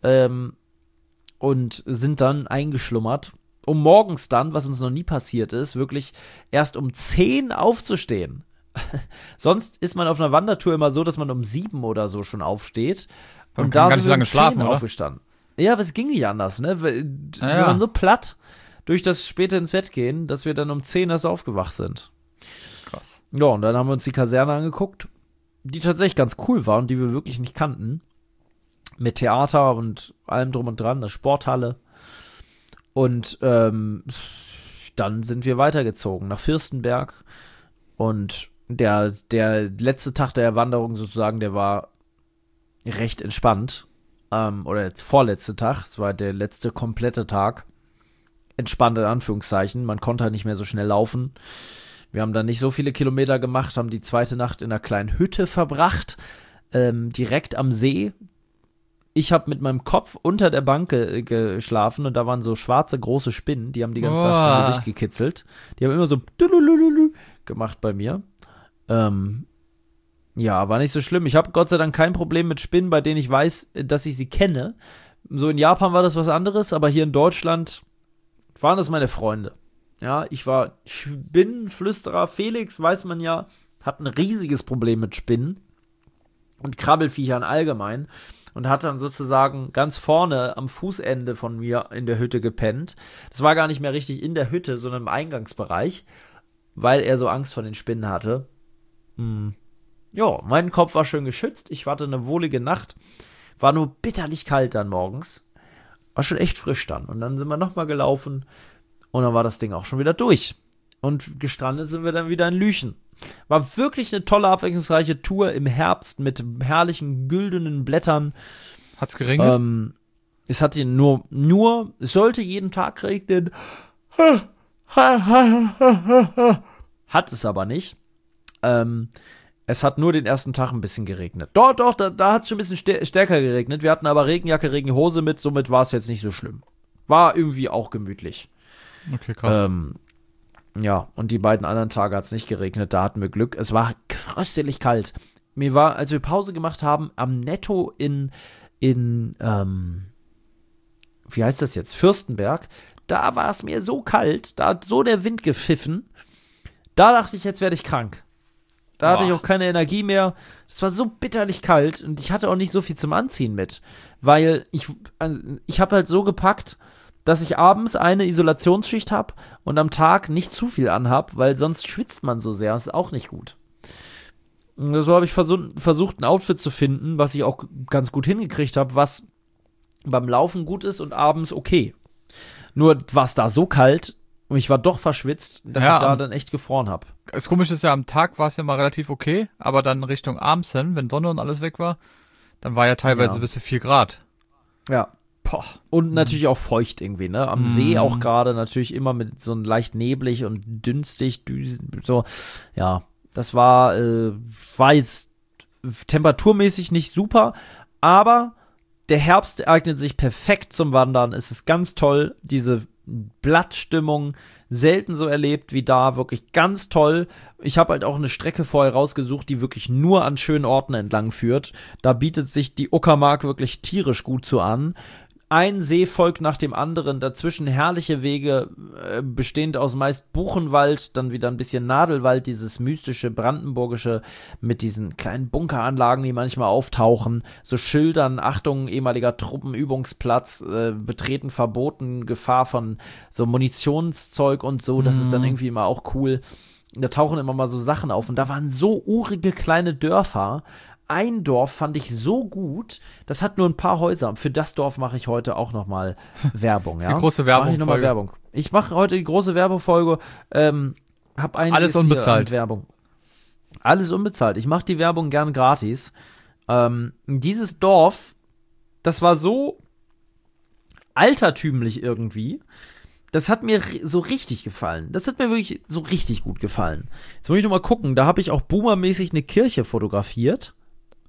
S1: Und sind dann eingeschlummert. Um morgens dann, was uns noch nie passiert ist, wirklich erst um 10 aufzustehen. Sonst ist man auf einer Wandertour immer so, dass man um 7 oder so schon aufsteht. Und da sind wir um 10 aufgestanden. Ja, aber es ging nicht anders, ne? Wir waren so platt durch das späte ins Bett gehen, dass wir dann um 10 erst aufgewacht sind.
S2: Krass.
S1: Ja, und dann haben wir uns die Kaserne angeguckt, die tatsächlich ganz cool war und die wir wirklich nicht kannten. Mit Theater und allem drum und dran, eine Sporthalle. Und dann sind wir weitergezogen nach Fürstenberg. Und der letzte Tag der Wanderung sozusagen, der war recht entspannt. Oder der vorletzte Tag, es war der letzte komplette Tag. Entspannt in Anführungszeichen, man konnte halt nicht mehr so schnell laufen. Wir haben dann nicht so viele Kilometer gemacht, haben die zweite Nacht in einer kleinen Hütte verbracht, direkt am See. Ich habe mit meinem Kopf unter der Bank geschlafen und da waren so schwarze, große Spinnen, die haben die ganze Nacht mein Gesicht gekitzelt. Die haben immer so gemacht bei mir. Ja, war nicht so schlimm. Ich habe Gott sei Dank kein Problem mit Spinnen, bei denen ich weiß, dass ich sie kenne. So in Japan war das was anderes, aber hier in Deutschland waren das meine Freunde. Ja, ich war Spinnenflüsterer. Felix, weiß man ja, hat ein riesiges Problem mit Spinnen und Krabbelfiechern allgemein und hat dann sozusagen ganz vorne am Fußende von mir in der Hütte gepennt. Das war gar nicht mehr richtig in der Hütte, sondern im Eingangsbereich, weil er so Angst vor den Spinnen hatte. Ja, mein Kopf war schön geschützt. Ich hatte eine wohlige Nacht. War nur bitterlich kalt dann morgens. War schon echt frisch dann. Und dann sind wir nochmal gelaufen. Und dann war das Ding auch schon wieder durch. Und gestrandet sind wir dann wieder in Lüchen. War wirklich eine tolle, abwechslungsreiche Tour im Herbst mit herrlichen, güldenen Blättern.
S2: Hat's geregnet?
S1: Es hatte es sollte jeden Tag regnen. Hat es aber nicht. Es hat nur den ersten Tag ein bisschen geregnet. Doch, da hat es schon ein bisschen stärker geregnet. Wir hatten aber Regenjacke, Regenhose mit, somit war es jetzt nicht so schlimm. War irgendwie auch gemütlich.
S2: Okay, krass.
S1: Ja, und die beiden anderen Tage hat es nicht geregnet, da hatten wir Glück. Es war fröstelig kalt. Mir war, als wir Pause gemacht haben, am Netto in wie heißt das jetzt? Fürstenberg. Da war es mir so kalt, da hat so der Wind gepfiffen. Da dachte ich, jetzt werde ich krank. Da hatte ich auch keine Energie mehr. Es war so bitterlich kalt und ich hatte auch nicht so viel zum Anziehen mit. Weil ich habe halt so gepackt, dass ich abends eine Isolationsschicht habe und am Tag nicht zu viel anhab, weil sonst schwitzt man so sehr. Das ist auch nicht gut. Und so habe ich versucht, ein Outfit zu finden, was ich auch ganz gut hingekriegt habe, was beim Laufen gut ist und abends okay. Nur war es da so kalt und ich war doch verschwitzt, dass ich da dann echt gefroren habe.
S2: Das Komische ist ja, am Tag war es ja mal relativ okay, aber dann Richtung abends hin, wenn Sonne und alles weg war, dann war ja teilweise bis zu 4 Grad.
S1: Ja. Boah. Und natürlich auch feucht irgendwie, ne? Am See auch gerade natürlich immer mit so leicht neblig und dünstig, so. Ja, das war jetzt temperaturmäßig nicht super, aber der Herbst eignet sich perfekt zum Wandern. Es ist ganz toll, diese Blattstimmung, selten so erlebt wie da, wirklich ganz toll. Ich habe halt auch eine Strecke vorher rausgesucht, die wirklich nur an schönen Orten entlang führt. Da bietet sich die Uckermark wirklich tierisch gut so an. Ein See folgt nach dem anderen, dazwischen herrliche Wege, bestehend aus meist Buchenwald, dann wieder ein bisschen Nadelwald, dieses mystische brandenburgische mit diesen kleinen Bunkeranlagen, die manchmal auftauchen, so Schildern, Achtung, ehemaliger Truppenübungsplatz, betreten verboten, Gefahr von so Munitionszeug und so, das ist dann irgendwie immer auch cool. Da tauchen immer mal so Sachen auf und da waren so urige kleine Dörfer. Ein Dorf fand ich so gut, das hat nur ein paar Häuser. Für das Dorf mache ich heute auch noch mal Werbung.
S2: Ja? Die große Werbung.
S1: Ich mache heute die große Werbefolge. Hab
S2: alles unbezahlt.
S1: Werbung. Alles unbezahlt. Ich mache die Werbung gern gratis. Dieses Dorf, das war so altertümlich irgendwie. Das hat mir so richtig gefallen. Das hat mir wirklich so richtig gut gefallen. Jetzt muss ich noch mal gucken. Da habe ich auch boomermäßig eine Kirche fotografiert.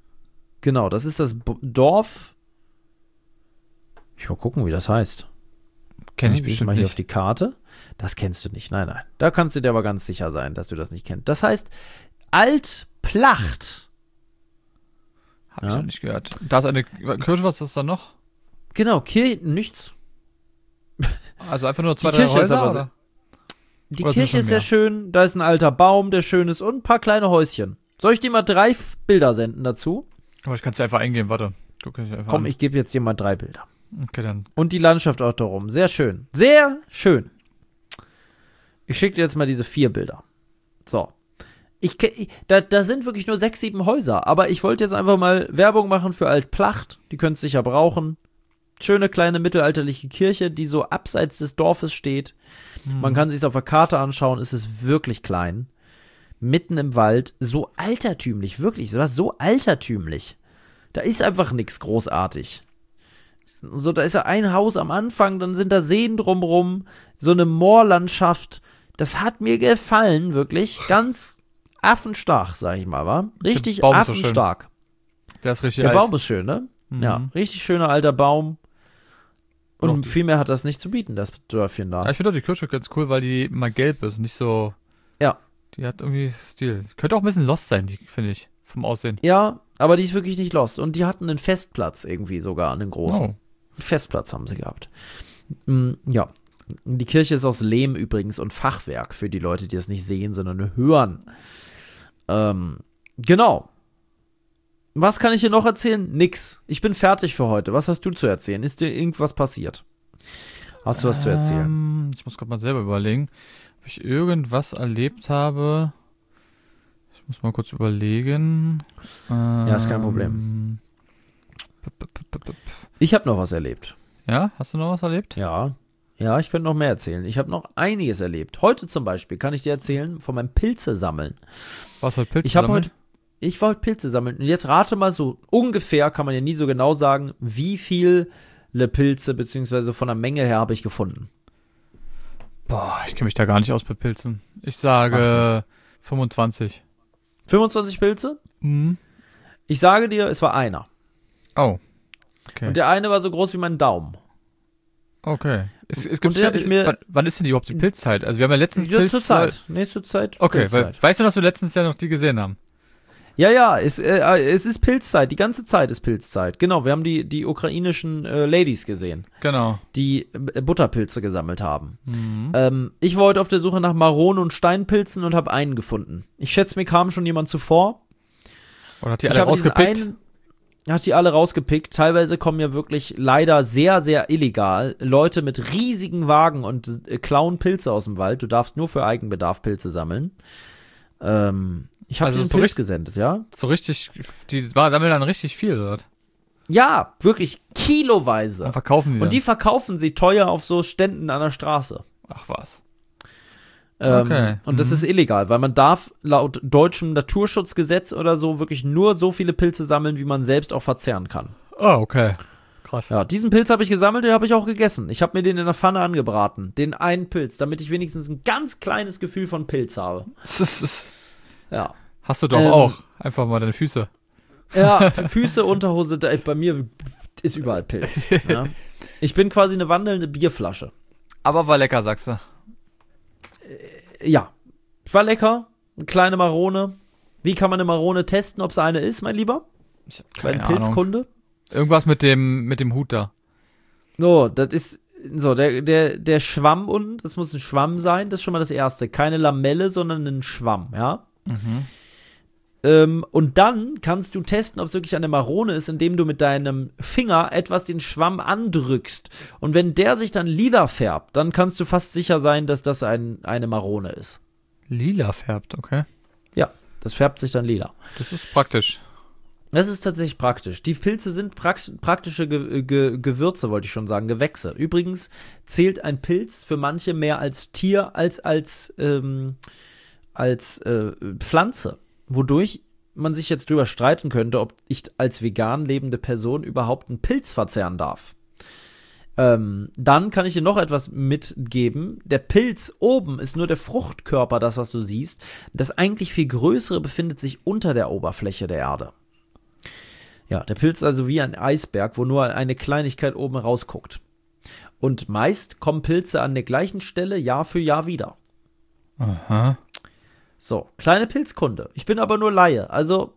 S1: Genau, das ist das Dorf. Ich mal gucken, wie das heißt.
S2: Kenne ich
S1: Gehe ich
S2: bestimmt
S1: mal hier
S2: nicht.
S1: auf die Karte. Das kennst du nicht. Nein, nein. Da kannst du dir aber ganz sicher sein, dass du das nicht kennst. Das heißt, Altplacht.
S2: Habe ich noch nicht gehört. Da ist eine Kirche, was ist da noch?
S1: Genau, nichts.
S2: Also einfach nur 2,
S1: Die
S2: 3
S1: Kirche ist
S2: Häuser,
S1: aber
S2: oder?
S1: Die
S2: Oder sind
S1: Kirche
S2: schon
S1: ist sehr
S2: mehr?
S1: schön. Da ist ein alter Baum, der schön ist und ein paar kleine Häuschen. Soll ich dir mal 3 Bilder senden dazu?
S2: Aber ich kann es ja einfach eingeben, warte. Guck ich einfach
S1: Komm,
S2: an.
S1: ich gebe jetzt dir mal 3 Bilder.
S2: Okay, dann.
S1: Und die Landschaft auch darum. Sehr schön. Sehr schön. Ich schicke dir jetzt mal diese 4 Bilder. So. Da sind wirklich nur 6, 7 Häuser. Aber ich wollte jetzt einfach mal Werbung machen für Altplacht. Die könnt ihr sicher brauchen. Schöne kleine mittelalterliche Kirche, die so abseits des Dorfes steht. Man kann sich es auf der Karte anschauen. Es ist wirklich klein. Mitten im Wald. So altertümlich. Wirklich. Es war so altertümlich. Da ist einfach nichts großartig. So, da ist ja ein Haus am Anfang, dann sind da Seen drumrum, so eine Moorlandschaft. Das hat mir gefallen, wirklich. Ganz affenstark, sag ich mal, wa? Richtig
S2: Baum ist so schön.
S1: affenstark.
S2: Der ist richtig
S1: Der
S2: alt.
S1: Baum ist schön, ne?
S2: Mhm.
S1: Ja, richtig schöner alter Baum.
S2: Und
S1: Und
S2: auch
S1: viel mehr hat das nicht zu bieten, das Dörfchen da.
S2: Ja, ich finde auch die Kirche ganz cool, weil die mal gelb ist, nicht so.
S1: Ja.
S2: Die hat irgendwie Stil. Könnte auch ein bisschen lost sein, die, finde ich, vom Aussehen.
S1: Ja, aber die ist wirklich nicht lost. Und die hatten einen Festplatz irgendwie sogar, einen großen.
S2: Oh.
S1: Festplatz haben sie gehabt. Ja. Die Kirche ist aus Lehm übrigens und Fachwerk für die Leute, die es nicht sehen, sondern nur hören. Genau. Was kann ich dir noch erzählen? Nix. Ich bin fertig für heute. Was hast du zu erzählen? Ist dir irgendwas passiert? Hast du was zu erzählen?
S2: Ich muss gerade mal selber überlegen, ob ich irgendwas erlebt habe. Ich muss mal kurz überlegen.
S1: Ja, ist kein Problem. Ich habe noch was erlebt.
S2: Ja, hast du noch was erlebt?
S1: Ja. Ja, ich könnte noch mehr erzählen. Ich habe noch einiges erlebt. Heute zum Beispiel kann ich dir erzählen von meinem Pilze sammeln.
S2: Was heute Pilze
S1: Ich habe
S2: sammeln?
S1: heute, ich wollte Pilze sammeln. Und jetzt rate mal so ungefähr, kann man ja nie so genau sagen, wie viele Pilze, beziehungsweise von der Menge her habe ich gefunden.
S2: Boah, ich kenne mich da gar nicht aus bei Pilzen. Ich
S1: Macht
S2: sage 25.
S1: 25 Pilze?
S2: Mhm.
S1: Ich sage dir, es war einer.
S2: Oh. Okay.
S1: Und der eine war so groß wie mein Daumen.
S2: Okay. Es
S1: Und
S2: gibt
S1: den hab ich mir-
S2: wann ist denn überhaupt die Pilzzeit? Also wir haben ja letztens
S1: Ja, zur
S2: Pilz.
S1: Zeit. Nächste Zeit.
S2: Okay, weil,
S1: Pilzzeit.
S2: weißt du, dass wir letztens ja noch die gesehen haben?
S1: Ja, es ist Pilzzeit. Die ganze Zeit ist Pilzzeit. Genau, wir haben die ukrainischen Ladies gesehen,
S2: Genau.
S1: die Butterpilze gesammelt haben.
S2: Mhm.
S1: Ich war heute auf der Suche nach Maronen und Steinpilzen und habe einen gefunden. Ich schätze, mir kam schon jemand zuvor.
S2: Oder hat die
S1: Ich
S2: alle
S1: habe diesen
S2: rausgepickt?
S1: einen, hat die alle rausgepickt. Teilweise kommen ja wirklich leider sehr, sehr illegal Leute mit riesigen Wagen und klauen Pilze aus dem Wald. Du darfst nur für Eigenbedarf Pilze sammeln. Ich habe
S2: Also
S1: den
S2: so
S1: Pilz
S2: richtig-
S1: gesendet, ja?
S2: So richtig, die sammeln dann richtig viel dort.
S1: Ja, wirklich kiloweise.
S2: Und verkaufen die
S1: Und die
S2: dann.
S1: verkaufen sie teuer auf so Ständen an der Straße.
S2: Ach was. Okay.
S1: Und das ist illegal, weil man darf laut deutschem Naturschutzgesetz oder so wirklich nur so viele Pilze sammeln, wie man selbst auch verzehren kann.
S2: Oh, okay. Krass.
S1: Ja, diesen Pilz habe ich gesammelt, den habe ich auch gegessen. Ich habe mir den in der Pfanne angebraten. Den einen Pilz, damit ich wenigstens ein ganz kleines Gefühl von Pilz habe. Ja.
S2: Hast du doch auch. Einfach mal deine Füße.
S1: Ja, Füße, Unterhose, bei mir ist überall Pilz. Ja. Ich bin quasi eine wandelnde Bierflasche.
S2: Aber war lecker, sagst du.
S1: Ja, war lecker. Eine kleine Marone. Wie kann man eine Marone testen, ob es eine ist, mein Lieber?
S2: Ich hab
S1: Kleine
S2: keine Ahnung.
S1: Pilzkunde.
S2: Irgendwas mit dem Hut da.
S1: So, das ist so, der Schwamm unten, das muss ein Schwamm sein, das ist schon mal das Erste. Keine Lamelle, sondern ein Schwamm, ja. Und dann kannst du testen, ob es wirklich eine Marone ist, indem du mit deinem Finger etwas den Schwamm andrückst. Und wenn der sich dann lila färbt, dann kannst du fast sicher sein, dass das eine Marone ist.
S2: Lila färbt, okay.
S1: Ja, das färbt sich dann lila.
S2: Das ist praktisch.
S1: Das ist tatsächlich praktisch. Die Pilze sind praktische Gewürze, wollte ich schon sagen, Gewächse. Übrigens zählt ein Pilz für manche mehr als Tier als Pflanze. Wodurch man sich jetzt drüber streiten könnte, ob ich als vegan lebende Person überhaupt einen Pilz verzehren darf. Dann kann ich dir noch etwas mitgeben. Der Pilz oben ist nur der Fruchtkörper, das, was du siehst. Das eigentlich viel größere befindet sich unter der Oberfläche der Erde. Ja, der Pilz ist also wie ein Eisberg, wo nur eine Kleinigkeit oben rausguckt. Und meist kommen Pilze an der gleichen Stelle Jahr für Jahr wieder.
S2: Aha.
S1: So, kleine Pilzkunde. Ich bin aber nur Laie, also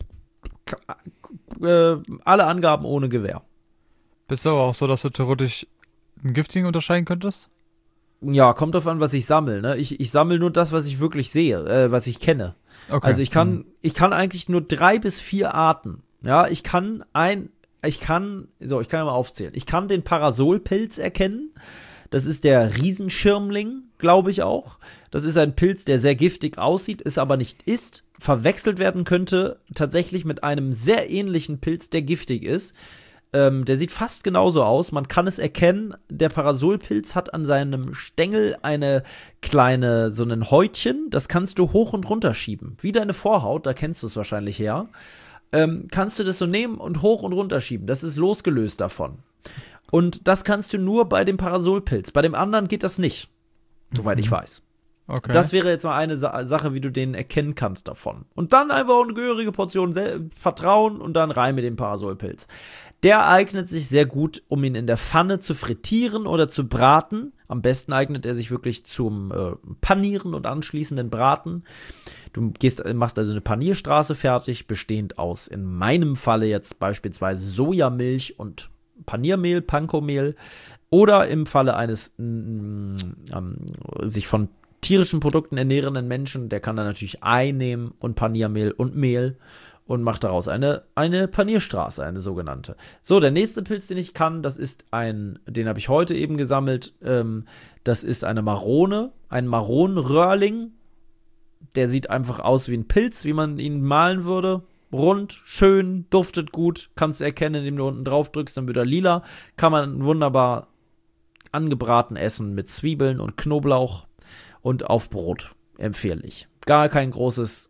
S1: alle Angaben ohne Gewähr.
S2: Bist du aber auch so, dass du theoretisch einen giftigen unterscheiden könntest?
S1: Ja, kommt drauf an, was ich sammle. Ne? Ich sammle nur das, was ich wirklich sehe, was ich kenne.
S2: Okay.
S1: Also ich kann eigentlich nur 3 bis 4 Arten. Ja, ich kann ja mal aufzählen. Ich kann den Parasolpilz erkennen. Das ist der Riesenschirmling, glaube ich auch. Das ist ein Pilz, der sehr giftig aussieht, es aber nicht ist. Verwechselt werden könnte tatsächlich mit einem sehr ähnlichen Pilz, der giftig ist. Der sieht fast genauso aus. Man kann es erkennen. Der Parasolpilz hat an seinem Stängel so ein Häutchen. Das kannst du hoch und runter schieben. Wie deine Vorhaut, da kennst du es wahrscheinlich her. Kannst du das so nehmen und hoch und runter schieben. Das ist losgelöst davon. Und das kannst du nur bei dem Parasolpilz. Bei dem anderen geht das nicht, soweit ich weiß.
S2: Okay.
S1: Das wäre jetzt mal eine Sache, wie du den erkennen kannst davon. Und dann einfach eine gehörige Portion Vertrauen und dann rein mit dem Parasolpilz. Der eignet sich sehr gut, um ihn in der Pfanne zu frittieren oder zu braten. Am besten eignet er sich wirklich zum Panieren und anschließenden Braten. Du machst also eine Panierstraße fertig, bestehend aus, in meinem Falle jetzt beispielsweise Sojamilch und Paniermehl, Panko-Mehl. Oder im Falle eines sich von tierischen Produkten ernährenden Menschen, der kann dann natürlich Ei nehmen und Paniermehl und Mehl und macht daraus eine Panierstraße, eine sogenannte. So, der nächste Pilz, den ich kann, den habe ich heute eben gesammelt, das ist eine Marone, ein Maronenröhrling. Der sieht einfach aus wie ein Pilz, wie man ihn malen würde. Rund, schön, duftet gut, kannst du erkennen, indem du unten drauf drückst, dann wird er lila. Kann man wunderbar angebraten essen mit Zwiebeln und Knoblauch und auf Brot, empfehle ich. Gar kein großes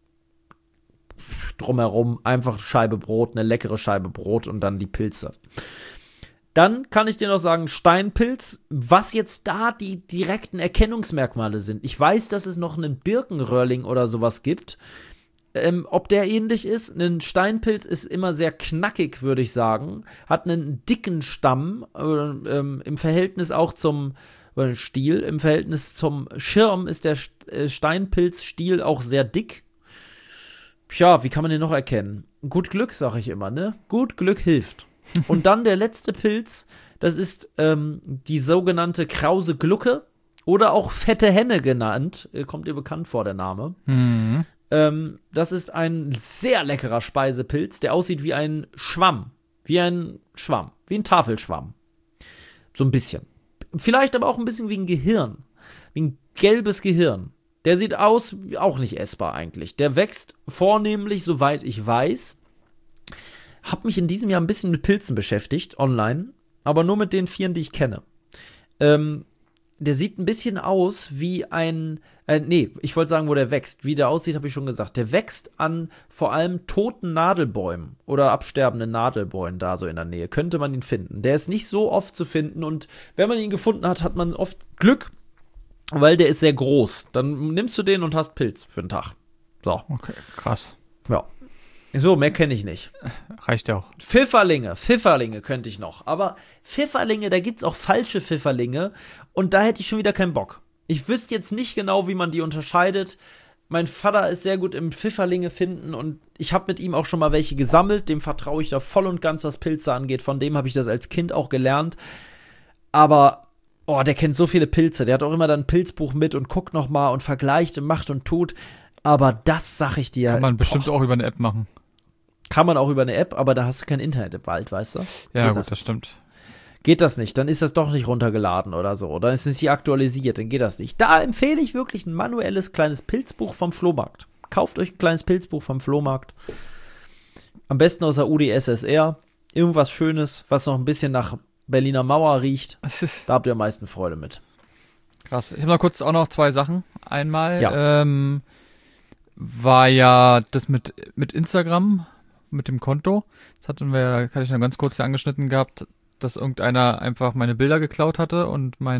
S1: Drumherum, einfach Scheibe Brot, eine leckere Scheibe Brot und dann die Pilze. Dann kann ich dir noch sagen, Steinpilz, was jetzt da die direkten Erkennungsmerkmale sind. Ich weiß, dass es noch einen Birkenröhrling oder sowas gibt. Ob der ähnlich ist? Ein Steinpilz ist immer sehr knackig, würde ich sagen. Hat einen dicken Stamm, im Verhältnis auch zum Stiel. Im Verhältnis zum Schirm ist der Steinpilzstiel auch sehr dick. Tja, wie kann man den noch erkennen? Gut Glück, sage ich immer, ne? Gut Glück hilft. Und dann der letzte Pilz, das ist die sogenannte Krause Glucke oder auch fette Henne genannt. Kommt dir bekannt vor, der Name.
S2: Mhm.
S1: Das ist ein sehr leckerer Speisepilz, der aussieht wie ein Schwamm. Wie ein Tafelschwamm. So ein bisschen. Vielleicht aber auch ein bisschen wie ein Gehirn. Wie ein gelbes Gehirn. Der sieht aus, auch nicht essbar eigentlich. Der wächst vornehmlich, soweit ich weiß. Hab mich in diesem Jahr ein bisschen mit Pilzen beschäftigt, online. Aber nur mit den 4, die ich kenne. Der sieht ein bisschen aus wie ich wollte sagen, wo der wächst. Wie der aussieht, habe ich schon gesagt. Der wächst an vor allem toten Nadelbäumen oder absterbenden Nadelbäumen da so in der Nähe. Könnte man ihn finden. Der ist nicht so oft zu finden und wenn man ihn gefunden hat, hat man oft Glück, weil der ist sehr groß. Dann nimmst du den und hast Pilz für den Tag. So.
S2: Okay, krass.
S1: Ja. So, mehr kenne ich nicht.
S2: Reicht ja auch.
S1: Pfifferlinge könnte ich noch. Aber Pfifferlinge, da gibt's auch falsche Pfifferlinge. Und da hätte ich schon wieder keinen Bock. Ich wüsste jetzt nicht genau, wie man die unterscheidet. Mein Vater ist sehr gut im Pfifferlinge finden. Und ich habe mit ihm auch schon mal welche gesammelt. Dem vertraue ich da voll und ganz, was Pilze angeht. Von dem habe ich das als Kind auch gelernt. Aber, der kennt so viele Pilze. Der hat auch immer dann ein Pilzbuch mit und guckt noch mal und vergleicht und macht und tut. Aber das sag ich dir.
S2: Kann man bestimmt auch über eine App machen.
S1: Kann man auch über eine App, aber da hast du kein Internet im Wald, weißt du?
S2: Ja, gut, das stimmt.
S1: Geht das nicht, dann ist das doch nicht runtergeladen oder so. Dann ist es nicht aktualisiert, dann geht das nicht. Da empfehle ich wirklich ein manuelles kleines Pilzbuch vom Flohmarkt. Kauft euch ein kleines Pilzbuch vom Flohmarkt. Am besten aus der UdSSR. Irgendwas Schönes, was noch ein bisschen nach Berliner Mauer riecht. Da habt ihr am meisten Freude mit.
S2: Krass. Ich habe noch kurz auch noch 2 Sachen. Einmal war ja das mit Instagram, mit dem Konto. Das hatte ich noch ganz kurz angeschnitten gehabt, dass irgendeiner einfach meine Bilder geklaut hatte und mein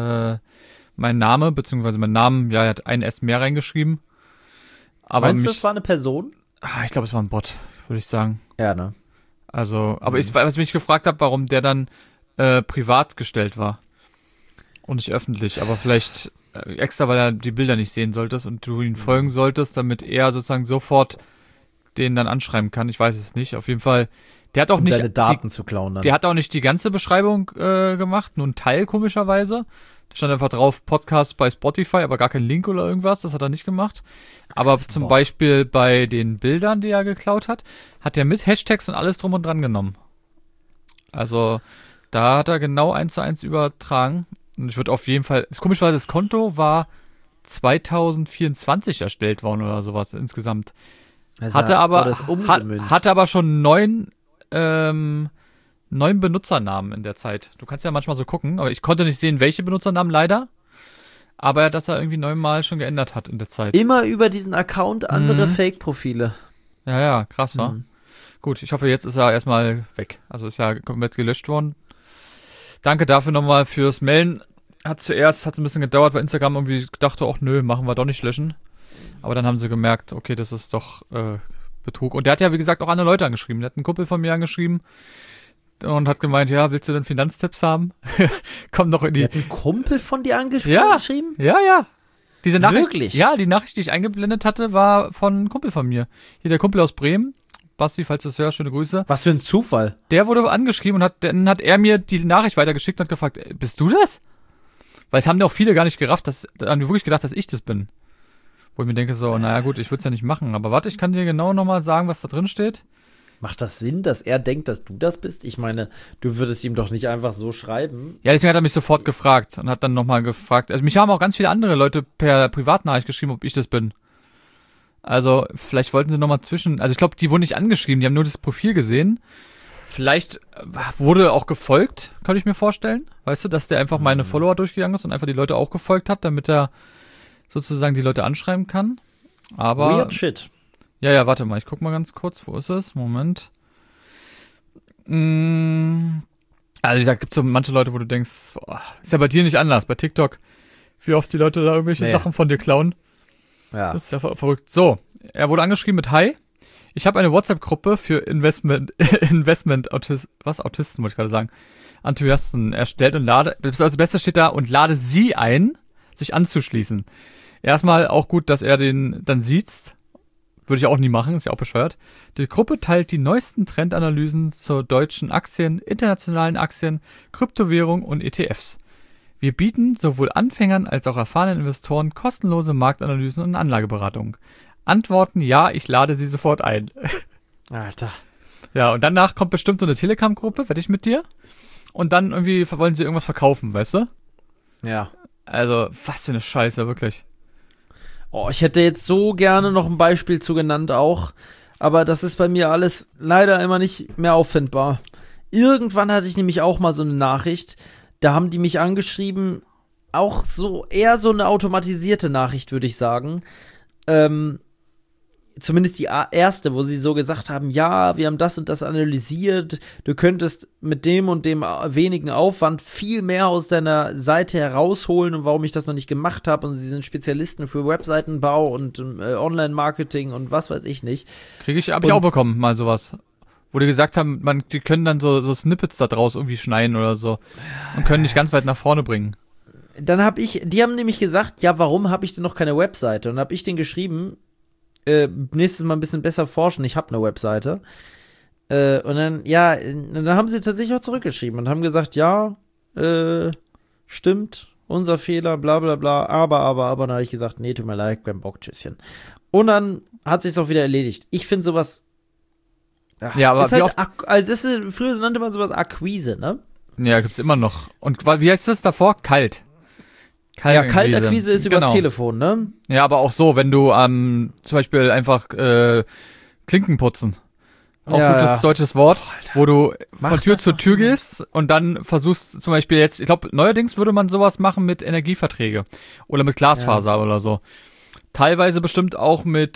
S2: Name, beziehungsweise mein Namen, er hat ein S mehr reingeschrieben. Aber
S1: meinst du, das war eine Person?
S2: Ich glaube, es war ein Bot, würde ich sagen.
S1: Ja, ne?
S2: Also, aber was ich mich gefragt habe, warum der dann privat gestellt war. Und nicht öffentlich, aber vielleicht extra, weil er die Bilder nicht sehen solltest und du ihn folgen solltest, damit er sozusagen sofort den dann anschreiben kann. Ich weiß es nicht. Auf jeden Fall, der hat auch nicht
S1: deine Daten zu klauen dann.
S2: Der hat auch nicht die ganze Beschreibung gemacht, nur ein Teil komischerweise. Da stand einfach drauf Podcast bei Spotify, aber gar kein Link oder irgendwas. Das hat er nicht gemacht. Aber zum Beispiel bei den Bildern, die er geklaut hat, hat er mit Hashtags und alles drum und dran genommen. Also da hat er genau 1:1 übertragen. Und ich würde auf jeden Fall, das komisch war, das Konto war 2024 erstellt worden oder sowas insgesamt.
S1: Also
S2: hatte aber schon 9 Benutzernamen in der Zeit. Du kannst ja manchmal so gucken, aber ich konnte nicht sehen, welche Benutzernamen leider. Aber dass er irgendwie 9-mal schon geändert hat in der Zeit.
S1: Immer über diesen Account andere Fake-Profile.
S2: Ja, krass, wa? Gut, ich hoffe, jetzt ist er erstmal weg. Also ist ja komplett gelöscht worden. Danke dafür nochmal fürs Melden. Hat ein bisschen gedauert, weil Instagram irgendwie dachte, ach nö, machen wir doch nicht löschen. Aber dann haben sie gemerkt, okay, das ist doch Betrug. Und der hat ja, wie gesagt, auch andere Leute angeschrieben. Der hat einen Kumpel von mir angeschrieben und hat gemeint, ja, willst du denn Finanztipps haben? Komm doch in die...
S1: Der hat einen Kumpel von dir angeschrieben?
S2: Ja. Diese Nachricht,
S1: wirklich?
S2: Ja, die Nachricht, die ich eingeblendet hatte, war von einem Kumpel von mir. Hier der Kumpel aus Bremen. Basti, falls du es hörst, schöne Grüße.
S1: Was für ein Zufall.
S2: Der wurde angeschrieben und dann hat er mir die Nachricht weitergeschickt und hat gefragt, bist du das? Weil es haben ja auch viele gar nicht gerafft, da haben die wirklich gedacht, dass ich das bin. Wo ich mir denke so, naja gut, ich würde es ja nicht machen. Aber warte, ich kann dir genau nochmal sagen, was da drin steht.
S1: Macht das Sinn, dass er denkt, dass du das bist? Ich meine, du würdest ihm doch nicht einfach so schreiben.
S2: Ja, deswegen hat er mich sofort gefragt und hat dann nochmal gefragt. Also mich haben auch ganz viele andere Leute per Privatnachricht geschrieben, ob ich das bin. Also vielleicht wollten sie nochmal also ich glaube, die wurden nicht angeschrieben, die haben nur das Profil gesehen. Vielleicht wurde auch gefolgt, kann ich mir vorstellen. Weißt du, dass der einfach meine Follower durchgegangen ist und einfach die Leute auch gefolgt hat, damit er sozusagen die Leute anschreiben kann. Aber
S1: weird shit.
S2: Ja, warte mal, ich guck mal ganz kurz, wo ist es? Moment. Also wie gesagt, gibt so manche Leute, wo du denkst, boah, ist ja bei dir nicht anders, bei TikTok, wie oft die Leute da irgendwelche Sachen von dir klauen. Ja. Das ist ja verrückt. So, er wurde angeschrieben mit Hi. Ich habe eine WhatsApp-Gruppe für Autisten wollte ich gerade sagen, Enthusiasten erstellt und das Beste steht da, und lade sie ein, sich anzuschließen. Erstmal auch gut, dass er den dann sieht. Würde ich auch nie machen, ist ja auch bescheuert. Die Gruppe teilt die neuesten Trendanalysen zu deutschen Aktien, internationalen Aktien, Kryptowährung und ETFs. Wir bieten sowohl Anfängern als auch erfahrenen Investoren kostenlose Marktanalysen und Anlageberatung. Antworten: Ja, ich lade sie sofort ein.
S1: Alter.
S2: Ja, und danach kommt bestimmt so eine Telegram-Gruppe, wette ich mit dir. Und dann irgendwie wollen sie irgendwas verkaufen, weißt du?
S1: Ja.
S2: Also, was für eine Scheiße, wirklich.
S1: Oh, ich hätte jetzt so gerne noch ein Beispiel zu genannt auch, aber das ist bei mir alles leider immer nicht mehr auffindbar. Irgendwann hatte ich nämlich auch mal so eine Nachricht, da haben die mich angeschrieben, auch so eher so eine automatisierte Nachricht, würde ich sagen. Zumindest die erste, wo sie so gesagt haben, ja, wir haben das und das analysiert, du könntest mit dem und dem wenigen Aufwand viel mehr aus deiner Seite herausholen und warum ich das noch nicht gemacht habe, und sie sind Spezialisten für Webseitenbau und Online-Marketing und was weiß ich nicht.
S2: Hab ich auch bekommen, mal sowas. Wo die gesagt haben, die können dann so Snippets da draus irgendwie schneiden oder so und können dich ganz weit nach vorne bringen.
S1: Dann die haben nämlich gesagt, ja, warum habe ich denn noch keine Webseite? Und dann habe ich denen geschrieben, nächstes Mal ein bisschen besser forschen, ich habe eine Webseite. Und dann haben sie tatsächlich auch zurückgeschrieben und haben gesagt, ja, stimmt, unser Fehler, bla bla bla, aber, dann habe ich gesagt, nee, tut mir leid, beim Bock, tschüsschen. Und dann hat sich's auch wieder erledigt. Ich finde sowas,
S2: ja, aber
S1: ist halt früher nannte man sowas Akquise, ne?
S2: Ja, gibt's immer noch. Und wie heißt das davor? Kalt.
S1: Kaltakquise ist übers Telefon, ne?
S2: Ja, aber auch so, wenn du zum Beispiel einfach Klinken putzen. Auch gutes deutsches Wort, Alter, wo du von Tür zu Tür gehst und dann versuchst zum Beispiel jetzt, ich glaube, neuerdings würde man sowas machen mit Energieverträge oder mit Glasfaser oder so. Teilweise bestimmt auch mit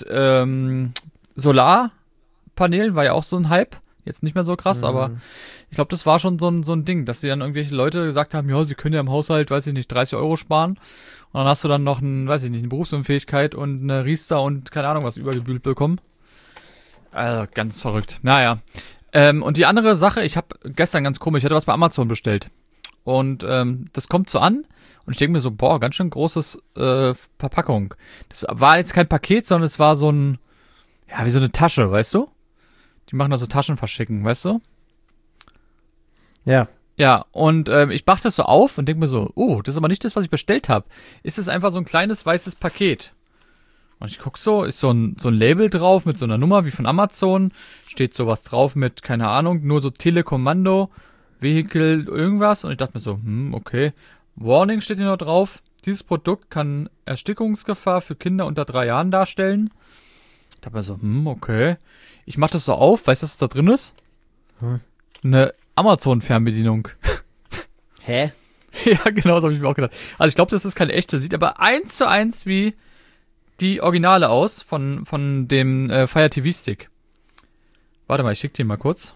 S2: Solarpanelen, war ja auch so ein Hype. Jetzt nicht mehr so krass, aber ich glaube, das war schon so ein Ding, dass die dann irgendwelche Leute gesagt haben, ja, sie können ja im Haushalt, weiß ich nicht, 30 € sparen. Und dann hast du dann noch eine Berufsunfähigkeit und eine Riester und keine Ahnung was übergebühlt bekommen. Also ganz verrückt. Naja. Und die andere Sache, ich habe gestern ganz komisch, ich hatte was bei Amazon bestellt. Und das kommt so an und ich denke mir so, boah, ganz schön großes Verpackung. Das war jetzt kein Paket, sondern es war so ein, ja, wie so eine Tasche, weißt du? Die machen da so Taschen verschicken, weißt du?
S1: Ja.
S2: Ja, und ich mach das so auf und denke mir so, oh, das ist aber nicht das, was ich bestellt habe. Ist es einfach so ein kleines weißes Paket. Und ich guck so, ist so ein Label drauf mit so einer Nummer wie von Amazon. Steht sowas drauf mit, keine Ahnung, nur so Telekommando, Vehikel, irgendwas. Und ich dachte mir so, okay. Warning steht hier noch drauf. Dieses Produkt kann Erstickungsgefahr für Kinder unter 3 Jahren darstellen. Ich dachte mir so, okay. Ich mach das so auf, weißt du, was da drin ist? Eine Amazon-Fernbedienung.
S1: Hä?
S2: Ja, genau, so habe ich mir auch gedacht. Also ich glaube, das ist keine echte. Sieht aber 1:1 wie die Originale aus von dem Fire TV Stick. Warte mal, ich schicke dir mal kurz.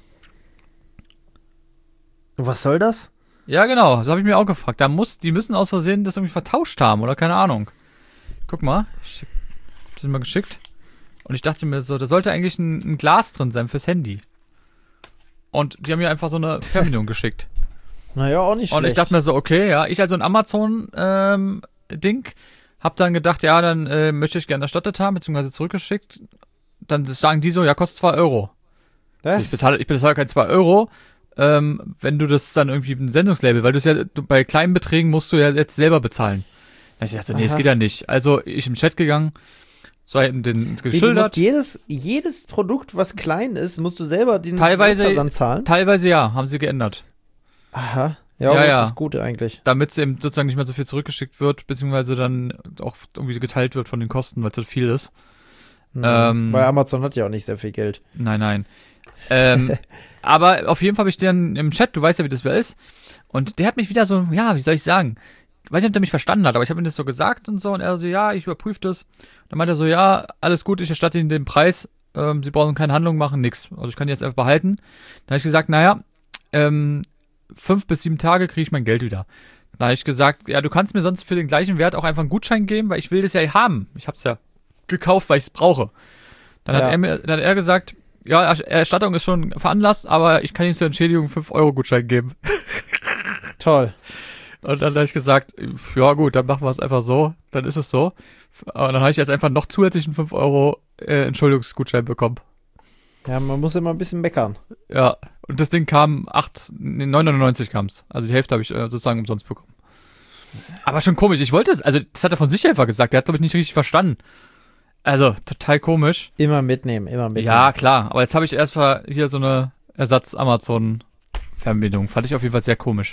S1: Was soll das?
S2: Ja, genau, das habe ich mir auch gefragt. Die müssen aus Versehen das irgendwie vertauscht haben oder keine Ahnung. Guck mal, ich hab das mal geschickt. Und ich dachte mir so, da sollte eigentlich ein Glas drin sein fürs Handy. Und die haben mir einfach so eine Fernbedienung geschickt.
S1: Naja, auch nicht schlecht.
S2: Und ich dachte mir so, okay, ja, ich also ein Amazon-Ding, hab dann gedacht, ja, dann möchte ich gerne erstattet haben, beziehungsweise zurückgeschickt. Dann sagen die so, ja, kostet 2 Euro.
S1: Was?
S2: Also ich bezahle keine 2 Euro, wenn du das dann irgendwie ein Sendungslabel, weil bei kleinen Beträgen musst du ja jetzt selber bezahlen. Da ich dachte, nee, das geht ja nicht. Also ich im Chat gegangen, so den geschildert.
S1: Du musst jedes Produkt, was klein ist, musst du selber den
S2: Versand
S1: zahlen?
S2: Teilweise ja, haben sie geändert.
S1: Aha.
S2: Ja,
S1: gut,
S2: ja.
S1: Das ist gut eigentlich.
S2: Damit es eben sozusagen nicht mehr so viel zurückgeschickt wird, beziehungsweise dann auch irgendwie geteilt wird von den Kosten, weil es so viel ist.
S1: Weil Amazon hat ja auch nicht sehr viel Geld.
S2: Nein. Aber auf jeden Fall habe ich den im Chat, du weißt ja, wie das ist. Und der hat mich wieder so, ja, wie soll ich sagen? Ich weiß nicht, ob der mich verstanden hat, aber ich habe ihm das so gesagt und so. Und er so, ja, ich überprüfe das. Dann meinte er so, ja, alles gut, ich erstatte Ihnen den Preis. Sie brauchen keine Handlung machen, nix. Also ich kann die jetzt einfach behalten. Dann habe ich gesagt, naja, 5 bis 7 Tage kriege ich mein Geld wieder. Da habe ich gesagt, ja, du kannst mir sonst für den gleichen Wert auch einfach einen Gutschein geben, weil ich will das ja haben. Ich habe es ja gekauft, weil ich es brauche. Dann hat er gesagt, ja, Erstattung ist schon veranlasst, aber ich kann Ihnen zur Entschädigung 5-Euro-Gutschein geben.
S1: Toll.
S2: Und dann habe ich gesagt, ja gut, dann machen wir es einfach so, dann ist es so. Aber dann habe ich jetzt einfach noch zusätzlichen 5 Euro Entschuldigungsgutschein bekommen.
S1: Ja, man muss immer ein bisschen meckern.
S2: Ja, und das Ding kam 9,99 kam es. Also die Hälfte habe ich sozusagen umsonst bekommen. Aber schon komisch, ich wollte es, also das hat er von sich einfach gesagt, der hat glaube ich nicht richtig verstanden. Also, total komisch.
S1: Immer mitnehmen.
S2: Ja, klar, aber jetzt habe ich erstmal hier so eine Ersatz-Amazon-Fernbedienung. Fand ich auf jeden Fall sehr komisch.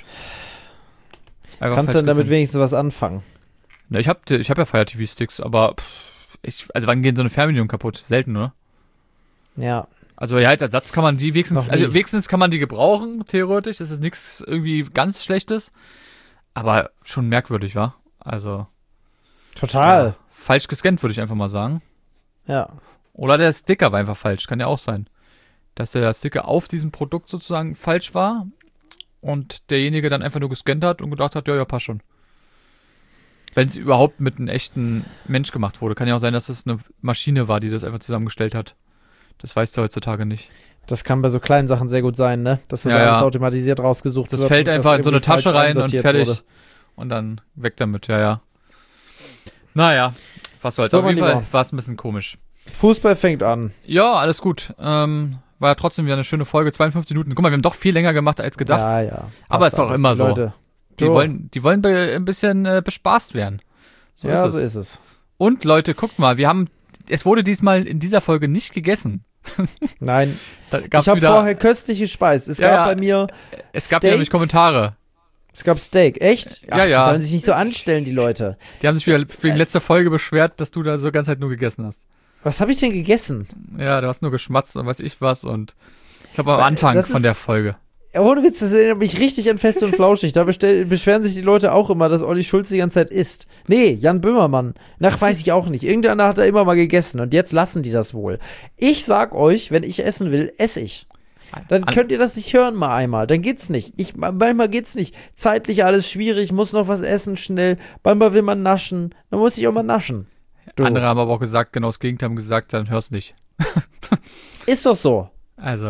S1: Kannst du denn damit wenigstens was anfangen?
S2: Ja, ich hab ja Fire TV Sticks, aber also wann gehen so eine Fernbedienung kaputt? Selten, oder?
S1: Ja.
S2: Also ja, als Ersatz kann man die wenigstens kann man die gebrauchen, theoretisch. Das ist nichts irgendwie ganz Schlechtes. Aber schon merkwürdig, wa? Also.
S1: Total.
S2: Falsch gescannt, würde ich einfach mal sagen.
S1: Ja.
S2: Oder der Sticker war einfach falsch, kann ja auch sein. Dass der Sticker auf diesem Produkt sozusagen falsch war und derjenige dann einfach nur gescannt hat und gedacht hat, ja, passt schon. Wenn es überhaupt mit einem echten Mensch gemacht wurde. Kann ja auch sein, dass es eine Maschine war, die das einfach zusammengestellt hat. Das weißt du heutzutage nicht.
S1: Das kann bei so kleinen Sachen sehr gut sein, ne? Dass das alles automatisiert rausgesucht wird.
S2: Das fällt einfach in so eine Tasche rein und fertig.
S1: Wurde.
S2: Und dann weg damit, ja. Naja, was soll's. Auf jeden Fall war es ein bisschen komisch.
S1: Fußball fängt an.
S2: Ja, alles gut. War ja trotzdem wieder eine schöne Folge, 52 Minuten. Guck mal, wir haben doch viel länger gemacht als gedacht.
S1: Ja.
S2: Aber ist doch immer so. Die wollen ein bisschen bespaßt werden.
S1: So ist es.
S2: Und Leute, guckt mal, es wurde diesmal in dieser Folge nicht gegessen.
S1: Nein. Ich habe vorher köstlich gespeist. Es gab bei mir
S2: Es gab nämlich Kommentare.
S1: Es gab Steak. Echt?
S2: Ach,
S1: die sollen sich nicht so anstellen, die Leute.
S2: Die haben sich wieder wegen letzter Folge beschwert, dass du da so ganze Zeit nur gegessen hast.
S1: Was habe ich denn gegessen?
S2: Ja, du hast nur geschmatzt und weiß ich was und ich glaube am Anfang von der Folge.
S1: Ohne Witz, das erinnert mich richtig an Fest und Flauschig. Da beschweren sich die Leute auch immer, dass Olli Schulz die ganze Zeit isst. Nee, Jan Böhmermann. Weiß ich auch nicht. Irgendeiner hat da immer mal gegessen und jetzt lassen die das wohl. Ich sag euch, wenn ich essen will, esse ich. Dann könnt ihr das nicht hören mal einmal. Dann geht's nicht. Manchmal geht's nicht. Zeitlich alles schwierig, muss noch was essen schnell. Manchmal will man naschen. Dann muss ich auch mal naschen.
S2: Andere haben aber auch gesagt, genau das Gegenteil, haben gesagt, dann hör's nicht.
S1: Ist doch so.
S2: Also.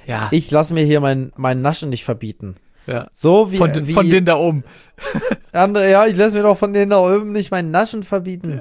S2: Ja.
S1: Ich lasse mir hier mein Naschen nicht verbieten.
S2: Ja.
S1: So wie
S2: von denen da oben.
S1: Andere, ja, ich lasse mir doch von denen da oben nicht mein Naschen verbieten.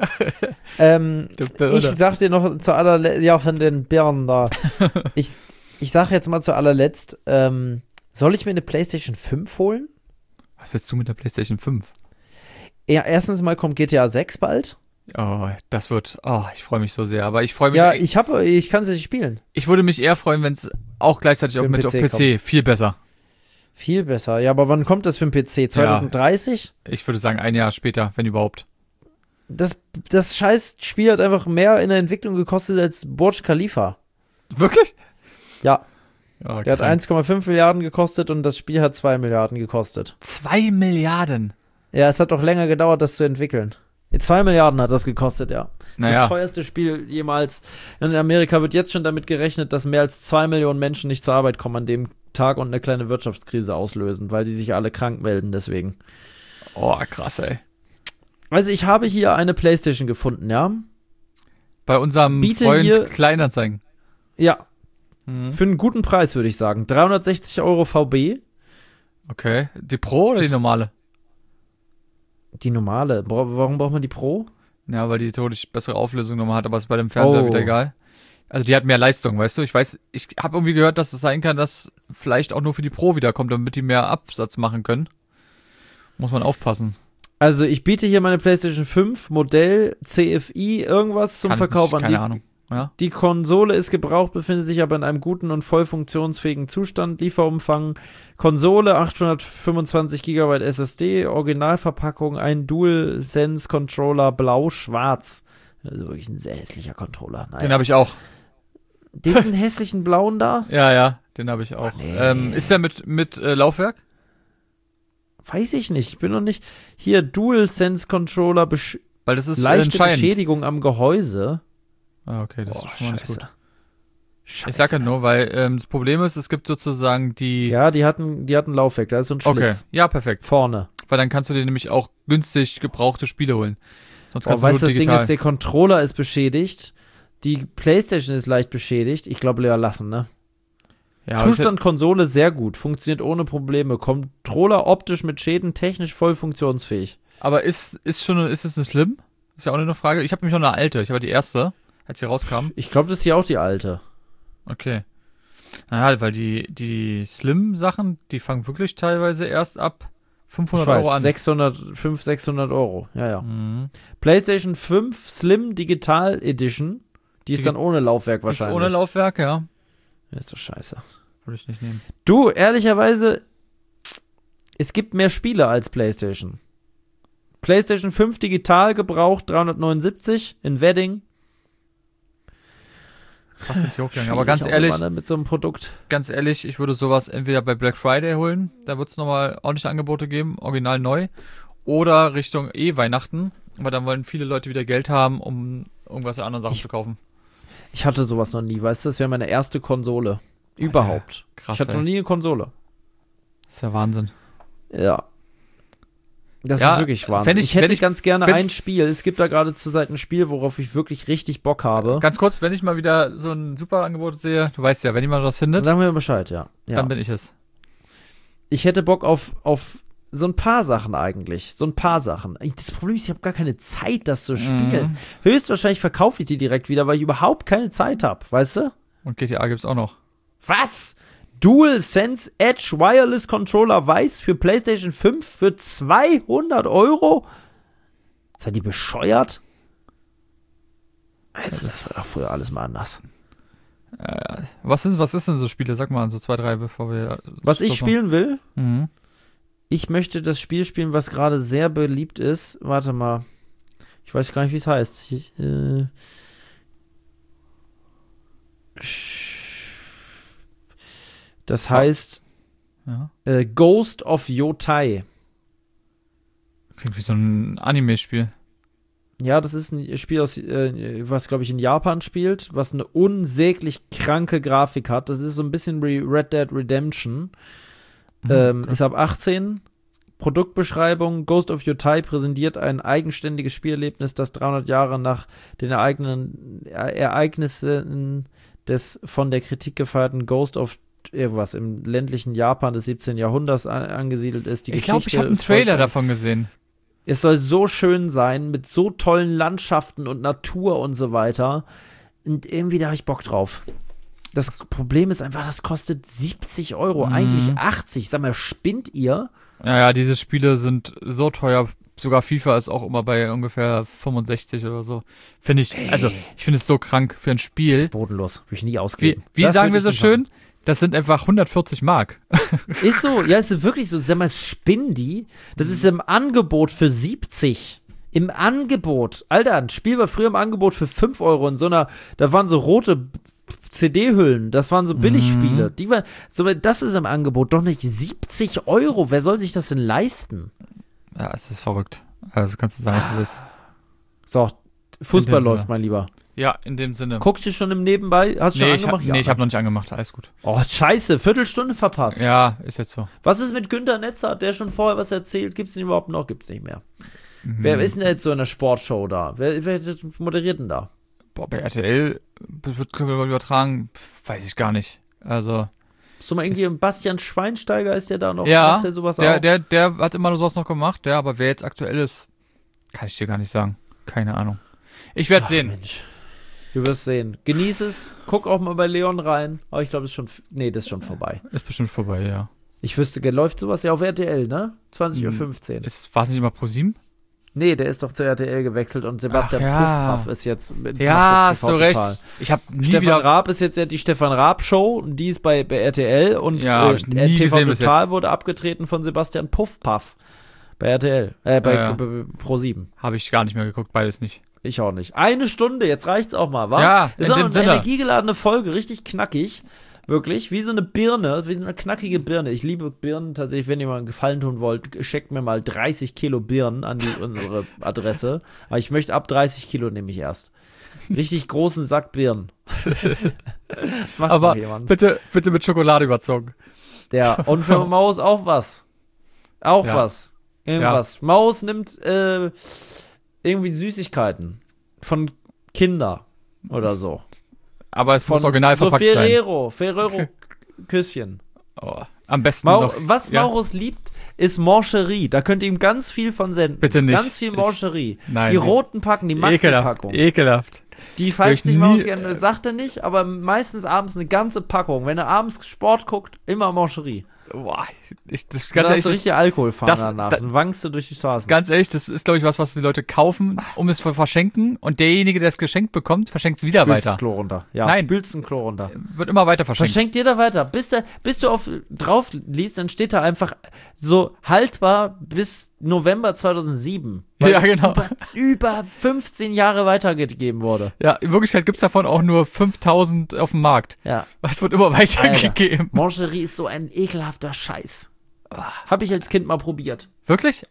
S1: Ich sag dir noch zu allerletzt, ja, von den Birnen da. Ich sag jetzt mal zu allerletzt, soll ich mir eine PlayStation 5 holen?
S2: Was willst du mit der PlayStation 5?
S1: Ja, erstens mal kommt GTA 6 bald.
S2: Oh, das wird, ich freue mich so sehr. Aber ich freue mich.
S1: Ja, ich kann sie nicht spielen.
S2: Ich würde mich eher freuen, wenn es auch gleichzeitig
S1: Für
S2: auch mit
S1: den
S2: auf
S1: PC
S2: PC viel besser.
S1: Viel besser. Ja, aber wann kommt das für den PC? 2030?
S2: Ich würde sagen, ein Jahr später, wenn überhaupt.
S1: Das scheiß Spiel hat einfach mehr in der Entwicklung gekostet als Burj Khalifa.
S2: Wirklich?
S1: Ja.
S2: Oh,
S1: Der hat 1,5 Milliarden gekostet und das Spiel hat 2 Milliarden gekostet.
S2: 2 Milliarden?
S1: Ja, es hat doch länger gedauert, das zu entwickeln. 2 Milliarden hat das gekostet, ja. Das ist das teuerste Spiel jemals. In Amerika wird jetzt schon damit gerechnet, dass mehr als 2 Millionen Menschen nicht zur Arbeit kommen an dem Tag und eine kleine Wirtschaftskrise auslösen, weil die sich alle krank melden deswegen.
S2: Oh, krass, ey.
S1: Also ich habe hier eine PlayStation gefunden, ja.
S2: Bei unserem Freund hier, Kleinanzeigen.
S1: Ja. Für einen guten Preis, würde ich sagen. 360 Euro VB.
S2: Okay. Die Pro oder die normale?
S1: Die normale. Warum braucht man die Pro?
S2: Ja, weil die deutlich bessere Auflösung nochmal hat, aber ist bei dem Fernseher wieder egal. Also die hat mehr Leistung, weißt du? Ich habe irgendwie gehört, dass es sein kann, dass vielleicht auch nur für die Pro wiederkommt, damit die mehr Absatz machen können. Muss man aufpassen.
S1: Also ich biete hier meine PlayStation 5 Modell CFI irgendwas zum Verkauf an.
S2: Keine Ahnung. Ja.
S1: Die Konsole ist gebraucht, befindet sich aber in einem guten und voll funktionsfähigen Zustand. Lieferumfang: Konsole 825 GB SSD, Originalverpackung, ein DualSense-Controller blau-schwarz. Also wirklich ein sehr hässlicher Controller. Naja.
S2: Den habe ich auch.
S1: Diesen hässlichen blauen da?
S2: Ja, den habe ich auch. Nee. Ist der mit Laufwerk?
S1: Weiß ich nicht. Ich bin noch nicht. Hier, DualSense-Controller,
S2: weil das ist
S1: leichte Beschädigung am Gehäuse.
S2: Ah, okay, das ist schon mal nicht gut. Scheiße. Ich sage ja nur, weil das Problem ist, es gibt sozusagen die...
S1: Ja, die hatten Laufwerk, da ist so ein Schlitz.
S2: Okay, ja, perfekt.
S1: Vorne.
S2: Weil dann kannst du dir nämlich auch günstig gebrauchte Spiele holen. Sonst kannst
S1: du weißt du, das Ding ist, der Controller ist beschädigt, die PlayStation ist leicht beschädigt. Ich glaube, lieber lassen, ne? Ja, Zustand Konsole sehr gut, funktioniert ohne Probleme. Controller optisch mit Schäden, technisch voll funktionsfähig.
S2: Aber ist es eine Slim? Ist ja auch eine Frage. Ich habe nämlich noch eine alte, ich habe die erste, als sie rauskam.
S1: Ich glaube, das ist hier auch die alte.
S2: Okay. Naja, weil die Slim-Sachen, die fangen wirklich teilweise erst ab 500 Euro an.
S1: 600 Euro, ja. Mhm. PlayStation 5 Slim Digital Edition, die ist dann ohne Laufwerk wahrscheinlich.
S2: Ist ohne Laufwerk, ja.
S1: Ist doch scheiße.
S2: Würde ich nicht nehmen.
S1: Du, ehrlicherweise, es gibt mehr Spiele als PlayStation. PlayStation 5 digital gebraucht 379 in Wedding.
S2: Fast ins Joke gegangen. Aber ganz ehrlich,
S1: mit so einem Produkt.
S2: Ganz ehrlich, ich würde sowas entweder bei Black Friday holen, da wird es nochmal ordentliche Angebote geben, original neu, oder Richtung Weihnachten, weil dann wollen viele Leute wieder Geld haben, um irgendwas für andere Sachen zu kaufen. Ich
S1: hatte sowas noch nie, weißt du, das wäre meine erste Konsole. Überhaupt.
S2: Krass,
S1: ich hatte noch nie eine Konsole.
S2: Das ist ja Wahnsinn.
S1: Ja. Das ist wirklich Wahnsinn. Ich hätte ganz gerne ein Spiel. Es gibt da gerade zur Seite ein Spiel, worauf ich wirklich richtig Bock habe.
S2: Ganz kurz, wenn ich mal wieder so ein super Angebot sehe, du weißt ja, wenn jemand was findet,
S1: dann sagen wir Bescheid, ja.
S2: Dann bin ich es.
S1: Ich hätte Bock auf so ein paar Sachen eigentlich. So ein paar Sachen. Das Problem ist, ich habe gar keine Zeit, das zu spielen. Höchstwahrscheinlich verkaufe ich die direkt wieder, weil ich überhaupt keine Zeit habe, weißt du?
S2: Und GTA gibt's auch noch.
S1: Was? DualSense Edge Wireless Controller Weiß für PlayStation 5 für 200 Euro? Seid ihr bescheuert? Also, das war doch früher alles mal anders.
S2: Was ist denn so Spiele? Sag mal, so 2, 3, bevor wir...
S1: Was ich spielen will? Ich möchte das Spiel spielen, was gerade sehr beliebt ist. Warte mal. Ich weiß gar nicht, wie es heißt. Das heißt Ghost of Yotai.
S2: Klingt wie so ein Anime-Spiel.
S1: Ja, das ist ein Spiel, was, glaube ich, in Japan spielt, was eine unsäglich kranke Grafik hat. Das ist so ein bisschen wie Red Dead Redemption. Ist ab 18. Produktbeschreibung: Ghost of Yotai präsentiert ein eigenständiges Spielerlebnis, das 300 Jahre nach den Ereignissen des von der Kritik gefeierten Ghost of irgendwas im ländlichen Japan des 17. Jahrhunderts angesiedelt ist.
S2: Ich glaube, ich habe einen Trailer davon gesehen.
S1: Es soll so schön sein, mit so tollen Landschaften und Natur und so weiter. Und irgendwie, da habe ich Bock drauf. Das Problem ist einfach, das kostet 70 €, eigentlich 80. Sag mal, spinnt ihr?
S2: Ja, diese Spiele sind so teuer. Sogar FIFA ist auch immer bei ungefähr 65 oder so. Finde ich, also ich finde es so krank für ein Spiel.
S1: Das ist bodenlos, würde ich nie ausgeben.
S2: Wie sagen wir so schön? Das sind einfach 140 Mark.
S1: Ist so, ja, ist wirklich so. Sag mal, spinnen die? Das ist im Angebot für 70. Im Angebot. Alter, ein Spiel war früher im Angebot für 5 € in so einer, da waren so rote CD-Hüllen, das waren so Billigspiele. Das ist im Angebot, doch nicht 70 €. Wer soll sich das denn leisten?
S2: Ja, es ist verrückt. Also kannst du sagen, was du willst.
S1: So, Fußball läuft, mein Lieber.
S2: Ja, in dem Sinne.
S1: Guckst du schon im Nebenbei? Hast du schon angemacht?
S2: Ich habe noch nicht angemacht. Alles gut.
S1: Oh, scheiße. Viertelstunde verpasst.
S2: Ja, ist jetzt so.
S1: Was ist mit Günther Netzer? Hat der schon vorher was erzählt? Gibt's den überhaupt noch? Gibt's nicht mehr. Wer ist denn jetzt so in der Sportshow da? Wer moderiert denn da?
S2: Boah, bei RTL wird, glaube ich, übertragen. Weiß ich gar nicht. Also.
S1: So mal irgendwie Bastian Schweinsteiger, ist der da noch?
S2: Ja,
S1: macht der sowas
S2: der
S1: auch?
S2: hat immer sowas noch gemacht. Ja, aber wer jetzt aktuell ist, kann ich dir gar nicht sagen. Keine Ahnung. Ich werde sehen.
S1: Mensch. Du wirst sehen. Genieß es. Guck auch mal bei Leon rein. Aber ich glaube, das ist schon vorbei.
S2: Ist bestimmt vorbei, ja.
S1: Ich wüsste, läuft sowas ja auf RTL, ne? 20:15 Uhr.
S2: War es nicht immer ProSieben?
S1: Nee, der ist doch zu RTL gewechselt und Sebastian Puffpaff ist jetzt
S2: Ja, hast du recht. Ich habe
S1: Stefan Raab ist jetzt die Stefan Raab Show und die ist bei RTL und TV Total wurde abgetreten von Sebastian Puffpaff bei RTL, bei ProSieben.
S2: Habe ich gar nicht mehr geguckt, beides nicht.
S1: Ich auch nicht. 1 Stunde, jetzt reicht's auch mal, wa?
S2: Ja,
S1: ist auch eine energiegeladene Folge, richtig knackig. Wirklich, wie so eine Birne, wie so eine knackige Birne. Ich liebe Birnen tatsächlich, wenn ihr mal einen Gefallen tun wollt, schickt mir mal 30 Kilo Birnen an unsere Adresse. Aber ich möchte ab 30 Kilo nehme ich erst. Richtig großen Sack Birnen. Das macht
S2: aber
S1: jemand.
S2: Bitte mit Schokolade überzogen.
S1: Ja, und für Maus auch was. Was. Irgendwas. Ja. Maus nimmt irgendwie Süßigkeiten von Kinder oder so.
S2: Aber es muss original verpackt sein.
S1: Ferrero Küsschen.
S2: Oh, am besten
S1: was Maurus liebt, ist Mancherie. Da könnt ihr ihm ganz viel von senden.
S2: Bitte nicht.
S1: Ganz viel Mancherie.
S2: Nein.
S1: Die roten Packen, die Maxi-Packung.
S2: Ekelhaft.
S1: Die pfeift sich Maus gerne, sagt er nicht, aber meistens abends eine ganze Packung. Wenn er abends Sport guckt, immer Mancherie.
S2: Boah, das
S1: ganz ehrlich, richtig Alkohol fahren danach. Dann wankst du durch die Straßen.
S2: Ganz ehrlich, das ist, glaube ich, was die Leute kaufen, um es zu verschenken. Und derjenige, der es geschenkt bekommt, verschenkt es wieder weiter.
S1: Spülst Klo runter. Ja,
S2: nein,
S1: spülst ein Klo runter.
S2: Wird immer weiter verschenkt.
S1: Verschenkt jeder weiter. Bis du drauf liest, dann steht da einfach so haltbar bis November 2007. Weil
S2: genau.
S1: Über 15 Jahre weitergegeben wurde.
S2: Ja, in Wirklichkeit gibt es davon auch nur 5000 auf dem Markt.
S1: Ja.
S2: Es wird immer weitergegeben.
S1: Mancherie ist so ein ekelhafter Scheiß. Habe ich als Kind mal probiert.
S2: Wirklich?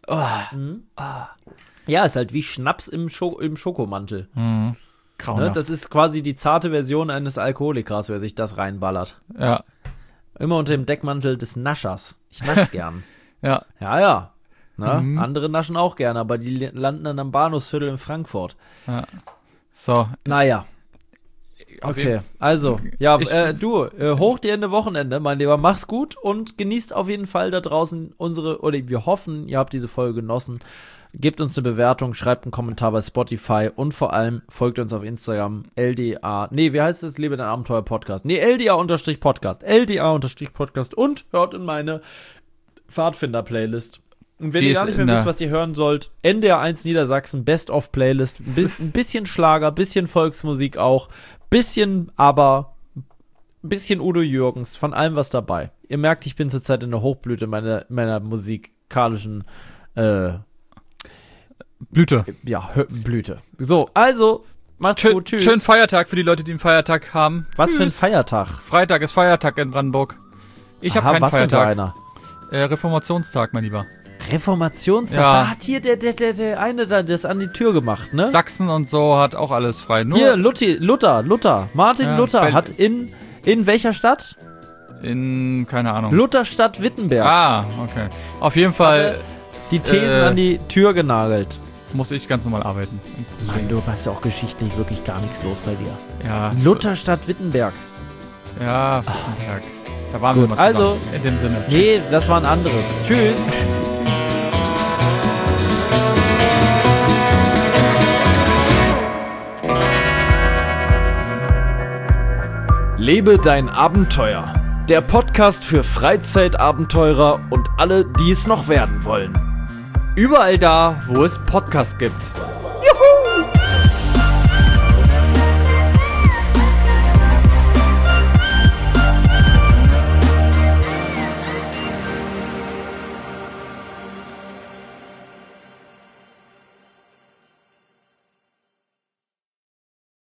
S1: Ja, ist halt wie Schnaps im Schokomantel.
S2: Grauenhaft.
S1: Ne? Das ist quasi die zarte Version eines Alkoholikers, wer sich das reinballert.
S2: Ja.
S1: Immer unter dem Deckmantel des Naschers. Ich nasch gern.
S2: Ja.
S1: Ja. Ne? Andere naschen auch gerne, aber die landen dann am Bahnhofsviertel in Frankfurt.
S2: Ja. So.
S1: Naja. Okay, also, ja, hoch dir Ende Wochenende, mein Lieber, mach's gut und genießt auf jeden Fall da draußen wir hoffen, ihr habt diese Folge genossen. Gebt uns eine Bewertung, schreibt einen Kommentar bei Spotify und vor allem folgt uns auf Instagram, wie heißt es? Lebe dein Abenteuer Podcast. LDA-Podcast. LDA-Podcast und hört in meine Pfadfinder-Playlist. Und wenn ihr gar nicht mehr wisst, was ihr hören sollt, NDR 1 Niedersachsen, Best-of-Playlist, ein bisschen Schlager, bisschen Volksmusik auch, bisschen Udo Jürgens, von allem was dabei. Ihr merkt, ich bin zurzeit in der Hochblüte meiner musikalischen
S2: Blüte.
S1: Ja, Blüte. So, also, macht's gut, tschüss.
S2: Schönen Feiertag für die Leute, die einen Feiertag haben.
S1: Was für ein Feiertag?
S2: Freitag ist Feiertag in Brandenburg. Ich habe keinen Feiertag.
S1: Was denn für einer?
S2: Reformationstag, mein Lieber.
S1: Reformationstag?
S2: Ja.
S1: Da hat hier der eine da das an die Tür gemacht, ne?
S2: Sachsen und so hat auch alles frei. Nur
S1: hier, Luther. Martin Luther hat in welcher Stadt?
S2: In, keine Ahnung.
S1: Lutherstadt Wittenberg.
S2: Ah, okay. Auf jeden Fall
S1: die Thesen an die Tür genagelt.
S2: Muss ich ganz normal arbeiten.
S1: Mann, du hast ja auch geschichtlich wirklich gar nichts los bei dir.
S2: Ja.
S1: Lutherstadt Wittenberg.
S2: Ja, Wittenberg. Da waren wir mal zusammen.
S1: Also,
S2: in dem Sinne.
S1: Nee, das war ein anderes. Tschüss.
S3: Lebe dein Abenteuer. Der Podcast für Freizeitabenteurer und alle, die es noch werden wollen.
S2: Überall da, wo es Podcasts gibt.